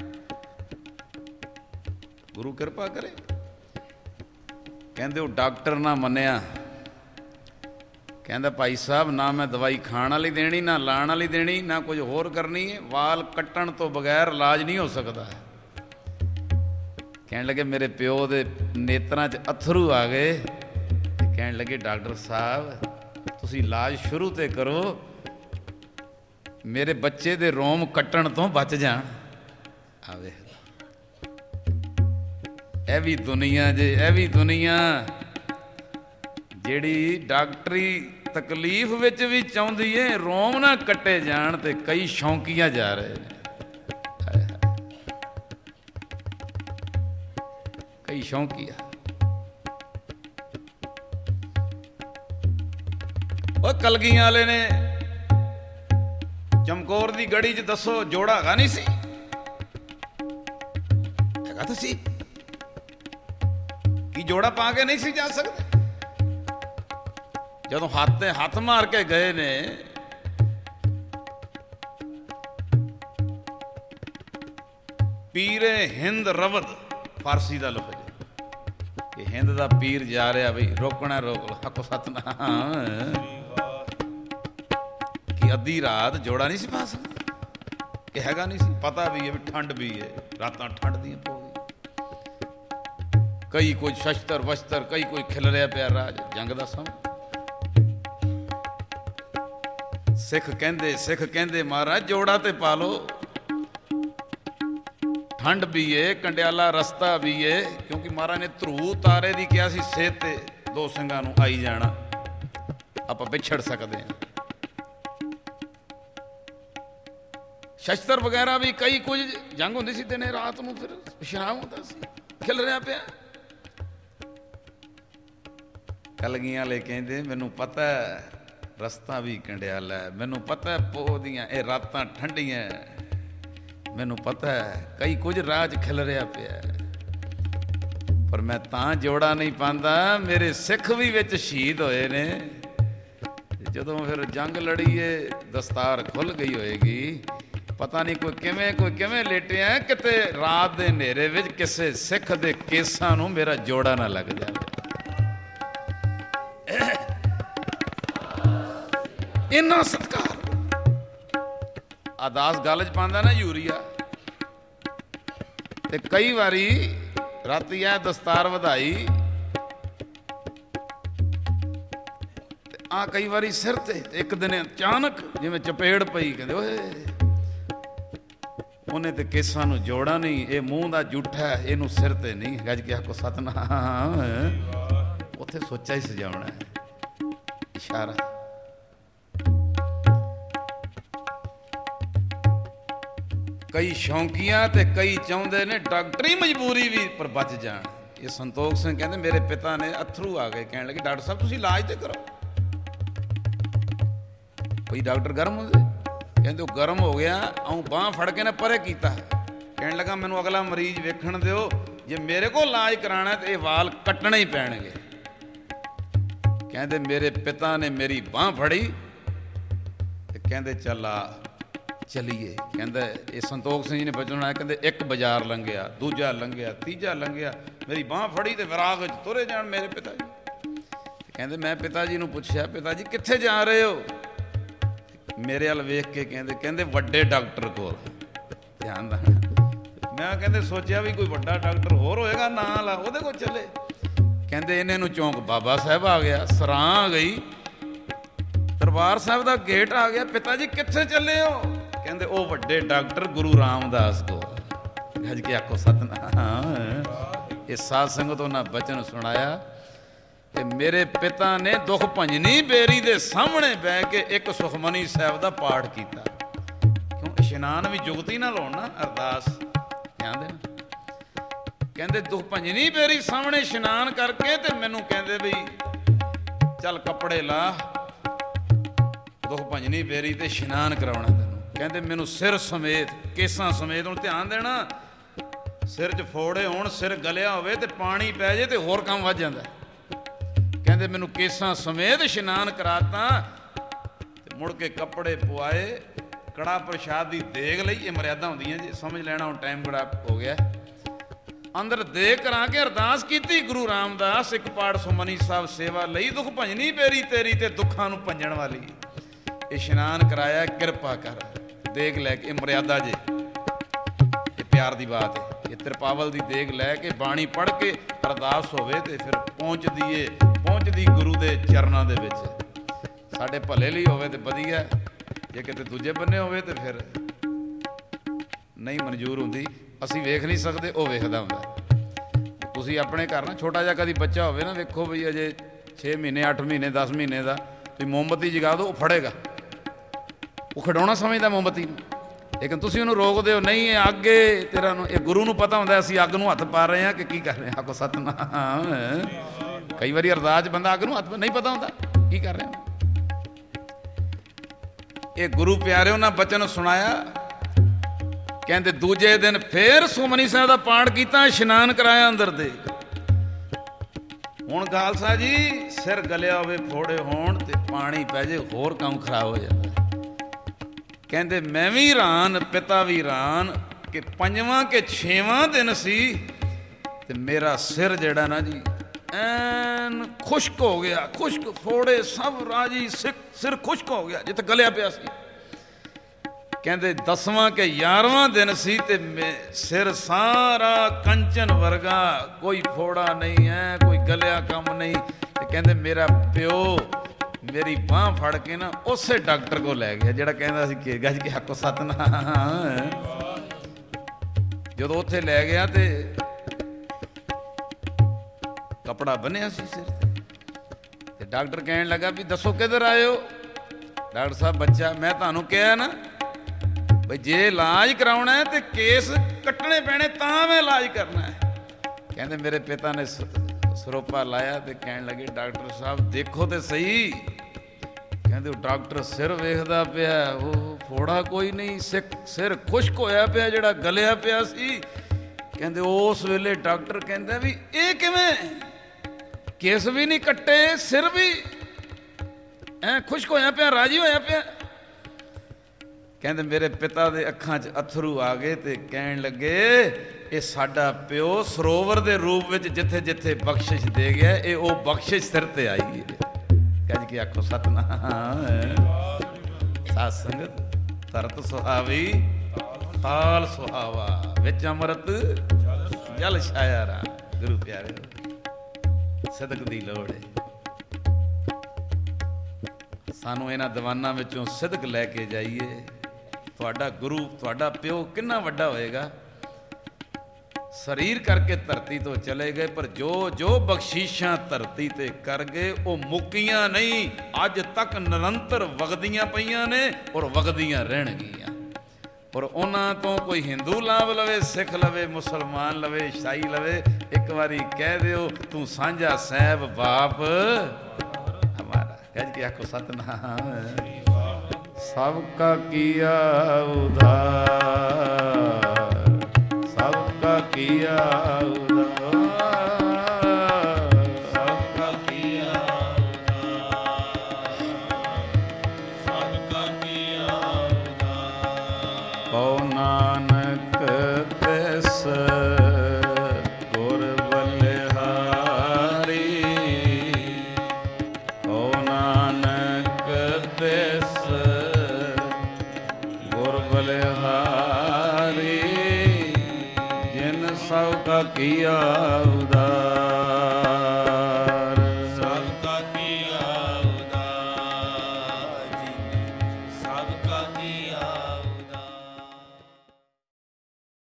[SPEAKER 1] ਗੁਰੂ ਕਿਰਪਾ ਕਰੇ। ਕਹਿੰਦੇ ਉਹ ਡਾਕਟਰ ਨਾ ਮੰਨਿਆ, ਕਹਿੰਦਾ ਭਾਈ ਸਾਹਿਬ ਨਾ ਮੈਂ ਦਵਾਈ ਖਾਣ ਵਾਲੀ ਦੇਣੀ, ਨਾ ਲਾਉਣ ਵਾਲੀ ਦੇਣੀ, ਨਾ ਕੁਝ ਹੋਰ ਕਰਨੀ ਹੈ, ਵਾਲ ਕੱਟਣ ਤੋਂ ਬਗੈਰ ਇਲਾਜ ਨਹੀਂ ਹੋ ਸਕਦਾ। ਕਹਿਣ ਲੱਗੇ ਮੇਰੇ ਪਿਓ ਦੇ ਨੇਤਰਾਂ 'ਚ ਅੱਥਰੂ ਆ ਗਏ ਤੇ ਕਹਿਣ ਲੱਗੇ ਡਾਕਟਰ ਸਾਹਿਬ ਤੁਸੀਂ ਇਲਾਜ ਸ਼ੁਰੂ ਤੇ ਕਰੋ, ਮੇਰੇ ਬੱਚੇ ਦੇ ਰੋਮ ਕੱਟਣ ਤੋਂ ਬਚ ਜਾਣ। ਆਵੇ ਇਹ ਵੀ ਦੁਨੀਆ ਜੇ, ਇਹ ਵੀ ਦੁਨੀਆ ਜਿਹੜੀ ਡਾਕਟਰੀ ਤਕਲੀਫ ਵਿੱਚ ਵੀ ਚਾਹੁੰਦੀ ਏ ਰੋਮ ਨਾ ਕੱਟੇ ਜਾਣ, ਤੇ ਕਈ ਸ਼ੌਂਕੀਆਂ ਜਾ ਰਹੇ ਨੇ, ਕਈ ਸ਼ੌਂਕੀਆ। ਉਹ ਕਲਗੀਆਂ ਵਾਲੇ ਨੇ ਚਮਕੌਰ ਦੀ ਗੜੀ 'ਚ ਦੱਸੋ ਜੋੜਾ ਹੈਗਾ ਨਹੀਂ ਸੀ? ਹੈਗਾ ਤਾਂ ਸੀ। ਕੀ ਜੋੜਾ ਪਾ ਕੇ ਨਹੀਂ ਸੀ ਜਾ ਸਕਦੇ? ਜਦੋਂ ਹੱਥ ਮਾਰ ਕੇ ਗਏ ਨੇ, ਪੀਰੇ ਹਿੰਦ ਰਵਦ ਫਾਰਸੀ ਦਾ ਲਫ਼ਜ਼, ਇਹ ਹਿੰਦ ਦਾ ਪੀਰ ਜਾ ਰਿਹਾ ਬਈ, ਰੋਕਣਾ ਰੋਕ ਲੋ। ਹੱਕੋ ਸਤਨਾਮ। ਕਿ ਅੱਧੀ ਰਾਤ ਜੋੜਾ ਨਹੀਂ ਸੀ ਪਾ ਸਕਦਾ? ਕਿ ਹੈਗਾ ਨਹੀਂ ਸੀ? ਪਤਾ ਵੀ ਹੈ ਵੀ ਠੰਡ ਵੀ ਹੈ, ਰਾਤਾਂ ਠੰਡ ਦੀਆਂ ਪਊਗੀ। ਕਈ ਕੋਈ ਸ਼ਸਤਰ ਵਸਤਰ, ਕਈ ਕੋਈ ਖਿਲ ਰਿਹਾ ਪਿਆ ਰਾਜ, ਜੰਗ ਦਾ ਸਮਾਂ। ਸਿੱਖ ਕਹਿੰਦੇ ਮਹਾਰਾਜ ਜੋੜਾ ਤੇ ਪਾ ਲੋ, ਠੰਡ ਵੀ ਏ, ਕੰਡਿਆਲਾ ਰਸਤਾ ਵੀ ਏ, ਕਿਉਂਕਿ ਮਹਾਰਾਜ ਨੇ ਧਰੂ ਤਾਰੇ ਦੀ ਕਿਹਾ ਸੀ ਸੇਧ ਤੇ ਦੋ ਸਿੰਘਾਂ ਨੂੰ ਆਈ ਜਾਣਾ, ਆਪਾਂ ਵਿਛੜ ਸਕਦੇ ਹਾਂ। ਸ਼ਸਤਰ ਵਗੈਰਾ ਵੀ ਕਈ ਕੁਝ, ਜੰਗ ਹੁੰਦੀ ਸੀ ਦਿਨੇ, ਰਾਤ ਨੂੰ ਫਿਰ ਵਿਸ਼ਰਾਮ ਹੁੰਦਾ ਸੀ, ਖਿਲ ਰਿਹਾ ਪਿਆ। ਕਲਗੀਆਂ ਵਾਲੇ ਕਹਿੰਦੇ ਮੈਨੂੰ ਪਤਾ ਰਸਤਾ ਵੀ ਕੰਡਿਆਲਾ, ਮੈਨੂੰ ਪਤਾ ਪੋਹ ਦੀਆਂ ਇਹ ਰਾਤਾਂ ਠੰਡੀਆਂ, ਮੈਨੂੰ ਪਤਾ ਕਈ ਕੁਝ ਰਾਜ ਖਿਲ ਰਿਹਾ ਪਿਆ, ਪਰ ਮੈਂ ਤਾਂ ਜੋੜਾ ਨਹੀਂ ਪਾਉਂਦਾ, ਮੇਰੇ ਸਿੱਖ ਵੀ ਵਿੱਚ ਸ਼ਹੀਦ ਹੋਏ ਨੇ। ਜਦੋਂ ਫਿਰ ਜੰਗ ਲੜੀਏ ਦਸਤਾਰ ਖੁੱਲ੍ਹ ਗਈ ਹੋਏਗੀ, ਪਤਾ ਨਹੀਂ ਕੋਈ ਕਿਵੇਂ ਲੇਟਿਆ, ਕਿਤੇ ਰਾਤ ਦੇ ਹਨੇਰੇ ਵਿੱਚ ਕਿਸੇ ਸਿੱਖ ਦੇ ਕੇਸਾਂ ਨੂੰ ਮੇਰਾ ਜੋੜਾ ਨਾ ਲੱਗ ਜਾਵੇ। ਇੰਨਾ ਸਤਿਕਾਰ। ਅਰਦਾਸ ਗੱਲ 'ਚ ਪਾਉਂਦਾ ਨਾ ਯੂਰੀਆ, ਤੇ ਕਈ ਵਾਰੀ ਰਾਤੀ ਐ ਦਸਤਾਰ ਵਧਾਈ ਤੇ ਆ ਕਈ ਵਾਰੀ ਸਿਰ ਤੇ, ਇੱਕ ਦਿਨ ਅਚਾਨਕ ਜਿਵੇਂ ਚਪੇੜ ਪਈ, ਕਹਿੰਦੇ ਓਏ ਉਹਨੇ ਤੇ ਕੇਸਾਂ ਨੂੰ ਜੋੜਾ ਨਹੀਂ, ਇਹ ਮੂੰਹ ਦਾ ਜੂਠਾ, ਇਹਨੂੰ ਸਿਰ ਤੇ ਨਹੀਂ। ਗੱਜ ਕੇ ਆਖੋ ਸਤਿਨਾਮ। ਉੱਥੇ ਸੋਚਾ ਹੀ ਸਜਾਉਣਾ ਹੈ, ਇਸ਼ਾਰਾ। ਕਈ ਸ਼ੌਂਕੀਆਂ ਤੇ ਕਈ ਚਾਹੁੰਦੇ ਨੇ ਡਾਕਟਰੀ ਮਜਬੂਰੀ ਵੀ ਪਰ ਬਚ ਜਾਣ। ਇਹ ਸੰਤੋਖ ਸਿੰਘ ਕਹਿੰਦੇ ਮੇਰੇ ਪਿਤਾ ਨੇ ਅਥਰੂ ਆ ਗਏ, ਕਹਿਣ ਲੱਗੇ ਡਾਕਟਰ ਸਾਹਿਬ ਤੁਸੀਂ ਇਲਾਜ ਤੇ ਕਰੋ। ਕੋਈ ਡਾਕਟਰ ਗਰਮ ਹੁੰਦੇ, ਕਹਿੰਦੇ ਉਹ ਗਰਮ ਹੋ ਗਿਆ, ਆਉਂ ਬਾਂਹ ਫੜ ਕੇ ਨਾ ਪਰੇ ਕੀਤਾ, ਕਹਿਣ ਲੱਗਾ ਮੈਨੂੰ ਅਗਲਾ ਮਰੀਜ਼ ਵੇਖਣ ਦਿਓ, ਜੇ ਮੇਰੇ ਕੋਲ ਇਲਾਜ ਕਰਾਉਣਾ ਤੇ ਇਹ ਵਾਲ ਕੱਟਣੇ ਹੀ ਪੈਣਗੇ। ਕਹਿੰਦੇ ਮੇਰੇ ਪਿਤਾ ਨੇ ਮੇਰੀ ਬਾਂਹ ਫੜੀ ਤੇ ਕਹਿੰਦੇ ਚੱਲ ਆ ਚਲੀਏ। ਕਹਿੰਦਾ ਇਹ ਸੰਤੋਖ ਸਿੰਘ ਜੀ ਨੇ ਬਚਨ ਆਇਆ, ਕਹਿੰਦੇ ਇੱਕ ਬਾਜ਼ਾਰ ਲੰਘਿਆ, ਦੂਜਾ ਲੰਘਿਆ, ਤੀਜਾ ਲੰਘਿਆ, ਮੇਰੀ ਬਾਂਹ ਫੜੀ ਤੇ ਵਿਰਾਗ ਵਿੱਚ ਤੁਰੇ ਜਾਣ ਮੇਰੇ ਪਿਤਾ ਜੀ। ਕਹਿੰਦੇ ਮੈਂ ਪਿਤਾ ਜੀ ਨੂੰ ਪੁੱਛਿਆ, ਪਿਤਾ ਜੀ ਕਿੱਥੇ ਜਾ ਰਹੇ ਹੋ? ਮੇਰੇ ਵੱਲ ਵੇਖ ਕੇ ਕਹਿੰਦੇ ਵੱਡੇ ਡਾਕਟਰ ਕੋਲ। ਧਿਆਨ ਦਾ ਮੈਂ ਕਹਿੰਦੇ ਸੋਚਿਆ ਵੀ ਕੋਈ ਵੱਡਾ ਡਾਕਟਰ ਹੋਰ ਹੋਏਗਾ, ਨਾਂ ਲਾ ਉਹਦੇ ਕੋਲ ਚੱਲੇ। ਕਹਿੰਦੇ ਇਹਨੇ ਨੂੰ ਚੌਂਕ ਬਾਬਾ ਸਾਹਿਬ ਆ ਗਿਆ, ਸਰਾਂ ਆ ਗਈ, ਦਰਬਾਰ ਸਾਹਿਬ ਦਾ ਗੇਟ ਆ ਗਿਆ। ਪਿਤਾ ਜੀ ਕਿੱਥੇ ਚੱਲੇ ਹੋ? ਕਹਿੰਦੇ ਉਹ ਵੱਡੇ ਡਾਕਟਰ ਗੁਰੂ ਰਾਮਦਾਸ ਕੋਲ। ਗੱਜ ਕੇ ਆਖੋ ਸਤਿਨਾਮ। ਇਹ ਸਾਧ ਸੰਗਤ ਉਹਨਾਂ ਬਚਨ ਸੁਣਾਇਆ ਤੇ ਮੇਰੇ ਪਿਤਾ ਨੇ ਦੁੱਖ ਭੰਜਨੀ ਬੇਰੀ ਦੇ ਸਾਹਮਣੇ ਬਹਿ ਕੇ ਇੱਕ ਸੁਖਮਨੀ ਸਾਹਿਬ ਦਾ ਪਾਠ ਕੀਤਾ। ਕਿਉਂ ਇਸ਼ਨਾਨ ਵੀ ਜੁਗਤੀ ਨਾਲ ਹੋਣ ਨਾ, ਅਰਦਾਸ ਧਿਆਨ ਦੇਣਾ। ਕਹਿੰਦੇ ਦੁੱਖ ਭੰਜਨੀ ਬੇਰੀ ਸਾਹਮਣੇ ਇਸ਼ਨਾਨ ਕਰਕੇ ਤੇ ਮੈਨੂੰ ਕਹਿੰਦੇ ਬਈ ਚੱਲ ਕੱਪੜੇ ਲਾ, ਦੁੱਖ ਭੰਜਨੀ ਬੇਰੀ ਤੇ ਇਸ਼ਨਾਨ ਕਰਾਉਣਾ ਤੈਨੂੰ। ਕਹਿੰਦੇ ਮੈਨੂੰ ਸਿਰ ਸਮੇਤ, ਕੇਸਾਂ ਸਮੇਤ, ਹੁਣ ਧਿਆਨ ਦੇਣਾ, ਸਿਰ 'ਚ ਫੋੜੇ ਹੋਣ, ਸਿਰ ਗਲਿਆ ਹੋਵੇ ਤੇ ਪਾਣੀ ਪੈ ਜੇ ਤੇ ਹੋਰ ਕੰਮ ਵੱਧ ਜਾਂਦਾ। ਕਹਿੰਦੇ ਮੈਨੂੰ ਕੇਸਾਂ ਸਮੇਤ ਇਸ਼ਨਾਨ ਕਰਾਤਾ ਤੇ ਮੁੜ ਕੇ ਕੱਪੜੇ ਪਵਾਏ, ਕੜਾ ਪ੍ਰਸ਼ਾਦ ਦੀ ਦੇਗ ਲਈ। ਇਹ ਮਰਿਆਦਾ ਹੁੰਦੀਆਂ ਜੀ, ਸਮਝ ਲੈਣਾ, ਹੁਣ ਟਾਈਮ ਬੜਾ ਹੋ ਗਿਆ। ਅੰਦਰ ਦੇਗ ਕਰਾ ਕੇ ਅਰਦਾਸ ਕੀਤੀ ਗੁਰੂ ਰਾਮਦਾਸ, ਇੱਕ ਪਾਠ ਸੁਮਨੀ ਸਾਹਿਬ ਸੇਵਾ ਲਈ, ਦੁੱਖ ਭੰਜਨੀ ਬੇਰੀ ਤੇਰੀ ਤੇ ਦੁੱਖਾਂ ਨੂੰ ਭੰਜਣ ਵਾਲੀ। ਇਸ਼ਨਾਨ ਕਰਾਇਆ, ਕਿਰਪਾ ਕਰ, ਦੇਗ ਲੈ ਕੇ। ਇਹ ਮਰਿਆਦਾ ਜੇ, ਇਹ ਪਿਆਰ ਦੀ ਬਾਤ ਹੈ। ਇਹ ਤਿਰਪਾਵਲ ਦੀ ਦੇਗ ਲੈ ਕੇ ਬਾਣੀ ਪੜ੍ਹ ਕੇ ਅਰਦਾਸ ਹੋਵੇ ਤੇ ਫਿਰ ਪਹੁੰਚਦੀ ਗੁਰੂ ਦੇ ਚਰਨਾਂ ਦੇ ਵਿੱਚ। ਸਾਡੇ ਭਲੇ ਲਈ ਹੋਵੇ ਤੇ ਵਧੀਆ, ਜੇ ਕਿਤੇ ਦੂਜੇ ਬੰਨੇ ਹੋਵੇ ਤੇ ਫਿਰ ਨਹੀਂ ਮਨਜ਼ੂਰ ਹੁੰਦੀ। ਅਸੀਂ ਵੇਖ ਨਹੀਂ ਸਕਦੇ, ਉਹ ਵੇਖਦਾ ਹੁੰਦਾ। ਤੁਸੀਂ ਆਪਣੇ ਘਰ ਨਾ ਛੋਟਾ ਜਿਹਾ ਕਦੀ ਬੱਚਾ ਹੋਵੇ ਨਾ, ਵੇਖੋ ਬਈ ਅਜੇ 6 ਮਹੀਨੇ 8 ਮਹੀਨੇ 10 ਮਹੀਨੇ ਦਾ, ਤੁਸੀਂ ਮੋਮਬੱਤੀ ਜਗਾ ਦਿਓ, ਉਹ ਫੜੇਗਾ, ਉਹ ਖਿਡੌਣਾ ਸਮਝਦਾ ਮੋਮਬੱਤੀ ਨੂੰ। ਲੇਕਿਨ ਤੁਸੀਂ ਉਹਨੂੰ ਰੋਕਦੇ ਹੋ, ਨਹੀਂ ਇਹ ਅੱਗ ਏ ਤੇਰਾ ਨੂੰ। ਇਹ ਗੁਰੂ ਨੂੰ ਪਤਾ ਹੁੰਦਾ ਅਸੀਂ ਅੱਗ ਨੂੰ ਹੱਥ ਪਾ ਰਹੇ ਹਾਂ ਕਿ ਕੀ ਕਰ ਰਹੇ ਹਾਂ। ਆਖੋ ਸਤਿਨਾਮ। ਕਈ ਵਾਰੀ ਅਰਦਾਸ ਬੰਦਾ ਅੱਗ ਨੂੰ ਹੱਥ ਨਹੀਂ ਪਤਾ ਹੁੰਦਾ ਕੀ ਕਰ ਰਿਹਾ। ਇਹ ਗੁਰੂ ਪਿਆਰੇ ਉਹਨਾਂ ਬਚਨ ਸੁਣਾਇਆ। ਕਹਿੰਦੇ ਦੂਜੇ ਦਿਨ ਫੇਰ ਸੁਖਮਨੀ ਸਾਹਿਬ ਦਾ ਪਾਠ ਕੀਤਾ, ਇਸ਼ਨਾਨ ਕਰਾਇਆ ਅੰਦਰ ਦੇ। ਹੁਣ ਖਾਲਸਾ ਜੀ ਸਿਰ ਗਲਿਆ ਹੋਵੇ, ਫੋੜੇ ਹੋਣ ਤੇ ਪਾਣੀ ਪੈ ਜੇ, ਹੋਰ ਕੰਮ ਖਰਾਬ ਹੋ ਜਾਂਦਾ। ਕਹਿੰਦੇ ਮੈਂ ਵੀ ਹੈਰਾਨ, ਪਿਤਾ ਵੀ ਹੈਰਾਨ ਕਿ 5ਵਾਂ ਕਿ 6ਵਾਂ ਦਿਨ ਸੀ ਤੇ ਮੇਰਾ ਸਿਰ ਜਿਹੜਾ ਨਾ ਜੀ ਐਨ ਖੁਸ਼ਕ ਹੋ ਗਿਆ, ਖੁਸ਼ਕ, ਫੋੜੇ ਸਭ ਰਾਜੀ, ਸਿਰ ਖੁਸ਼ਕ ਹੋ ਗਿਆ ਜਿੱਥੇ ਗਲਿਆ ਪਿਆ ਸੀ। ਕਹਿੰਦੇ 10ਵਾਂ ਕਿ 11ਵਾਂ ਦਿਨ ਸੀ ਤੇ ਸਿਰ ਸਾਰਾ ਕੰਚਨ ਵਰਗਾ, ਕੋਈ ਫੋੜਾ ਨਹੀਂ ਹੈ, ਕੋਈ ਗਲਿਆ ਕੰਮ ਨਹੀਂ। ਤੇ ਕਹਿੰਦੇ ਮੇਰਾ ਪਿਓ ਮੇਰੀ ਬਾਂਹ ਫੜ ਕੇ ਨਾ ਉਸੇ ਡਾਕਟਰ ਕੋਲ ਲੈ ਗਿਆ ਜਿਹੜਾ ਕਹਿੰਦਾ ਸੀ ਕਿ ਗੱਜ ਕੇ ਆਖੋ ਸਤਿਨਾਮ। ਜਦੋਂ ਉੱਥੇ ਲੈ ਗਿਆ ਤੇ ਕੱਪੜਾ ਬੰਨਿਆ ਸੀ ਸਿਰ ਤੇ ਡਾਕਟਰ ਕਹਿਣ ਲੱਗਾ ਵੀ ਦੱਸੋ ਕਿੱਧਰ ਆਏ ਹੋ? ਡਾਕਟਰ ਸਾਹਿਬ ਬੱਚਾ, ਮੈਂ ਤੁਹਾਨੂੰ ਕਿਹਾ ਨਾ ਬਈ ਜੇ ਇਲਾਜ ਕਰਾਉਣਾ ਹੈ ਤੇ ਕੇਸ ਕੱਟਣੇ ਪੈਣੇ ਤਾਂ ਮੈਂ ਇਲਾਜ ਕਰਨਾ ਹੈ। ਕਹਿੰਦੇ ਮੇਰੇ ਪਿਤਾ ਨੇ ਸਰੋਪਾ ਲਾਇਆ ਤੇ ਕਹਿਣ ਲੱਗੇ ਡਾਕਟਰ ਸਾਹਿਬ ਦੇਖੋ ਤੇ ਸਹੀ। ਕਹਿੰਦੇ ਉਹ ਡਾਕਟਰ ਸਿਰ ਵੇਖਦਾ ਪਿਆ, ਉਹ ਫੋੜਾ ਕੋਈ ਨਹੀਂ, ਸਿਰ ਖੁਸ਼ਕ ਹੋਇਆ ਪਿਆ ਜਿਹੜਾ ਗਲਿਆ ਪਿਆ ਸੀ। ਕਹਿੰਦੇ ਉਸ ਵੇਲੇ ਡਾਕਟਰ ਕਹਿੰਦਾ ਵੀ ਇਹ ਕਿਵੇਂ, ਕੇਸ ਵੀ ਨਹੀਂ ਕੱਟੇ, ਸਿਰ ਵੀ ਖੁਸ਼ਕ ਹੋਇਆ ਪਿਆ, ਰਾਜੀ ਹੋਇਆ ਪਿਆ। ਕਹਿੰਦੇ ਮੇਰੇ ਪਿਤਾ ਦੇ ਅੱਖਾਂ 'ਚ ਅਥਰੂ ਆ ਗਏ ਤੇ ਕਹਿਣ ਲੱਗੇ ਇਹ ਸਾਡਾ ਪਿਓ ਸਰੋਵਰ ਦੇ ਰੂਪ ਵਿੱਚ ਜਿੱਥੇ ਜਿੱਥੇ ਬਖਸ਼ਿਸ਼ ਦੇ ਗਿਆ, ਇਹ ਉਹ ਬਖਸ਼ਿਸ਼ ਸਿਰ ਤੇ ਆਈ ਹੈ। ਕਹਿੰਦੇ ਕਿ ਆਖੋ ਸਤਨਾਮ। ਸਾਧ ਸੰਗਤ, ਤਰਤ ਸੁਹਾਵੀ ਤਾਲ ਸੁਹਾਵਾ, ਵਿੱਚ ਅੰਮ੍ਰਿਤ ਜਲ ਛਾਇਆ ਰਾ। ਗੁਰੂ ਪਿਆਰਿਓ, ਸਿਦਕ ਦੀ ਲੋੜ ਹੈ ਸਾਨੂੰ। ਇਹਨਾਂ ਦੀਵਾਨਾਂ ਵਿੱਚੋਂ ਸਿਦਕ ਲੈ ਕੇ ਜਾਈਏ। ਤੁਹਾਡਾ ਗੁਰੂ, ਤੁਹਾਡਾ ਪਿਓ ਕਿੰਨਾ ਵੱਡਾ ਹੋਏਗਾ। ਸਰੀਰ ਕਰਕੇ ਧਰਤੀ ਤੋਂ ਚਲੇ ਗਏ, ਪਰ ਜੋ ਜੋ ਬਖਸ਼ੀਸ਼ਾਂ ਧਰਤੀ ਤੇ ਕਰ ਗਏ ਉਹ ਮੁੱਕੀਆਂ ਨਹੀਂ, ਅੱਜ ਤੱਕ ਨਿਰੰਤਰ ਵਗਦੀਆਂ ਪਈਆਂ ਨੇ ਔਰ ਵਗਦੀਆਂ ਰਹਿਣਗੀਆਂ। ਔਰ ਉਹਨਾਂ ਤੋਂ ਕੋਈ ਹਿੰਦੂ ਲਾਭ ਲਵੇ, ਸਿੱਖ ਲਵੇ, ਮੁਸਲਮਾਨ ਲਵੇ, ਈਸਾਈ ਲਵੇ, ਇੱਕ ਵਾਰੀ ਕਹਿ ਦਿਓ ਤੂੰ ਸਾਂਝਾ ਸਾਹਿਬ ਬਾਪ ਹਮਾਰਾ। ਕਹਿ ਕੇ ਆਖੋ ਸਤਨਾਮ। ਸਭ ਕਾ ਕੀਆ ਉਧਾਰ, ਸਭ ਕਾ ਕੀਆ ਉਧਾਰ, ਸਭ ਕਾ ਕੀਆ ਉਧਾਰ, ਸਭ ਕਾ ਕੀਆ ਉਧਾਰ। ਕਉ ਨਾਨਕ ਤਿਸ ਗੁਰ ਬਲਿਹਾਰੀ, ਕਉ ਨਾਨਕ ਤਿਸ ਗੁਰ ਬਲਿਹਾਰੀ, ਜਿਨ ਸਭ ਕਾ ਕੀਆ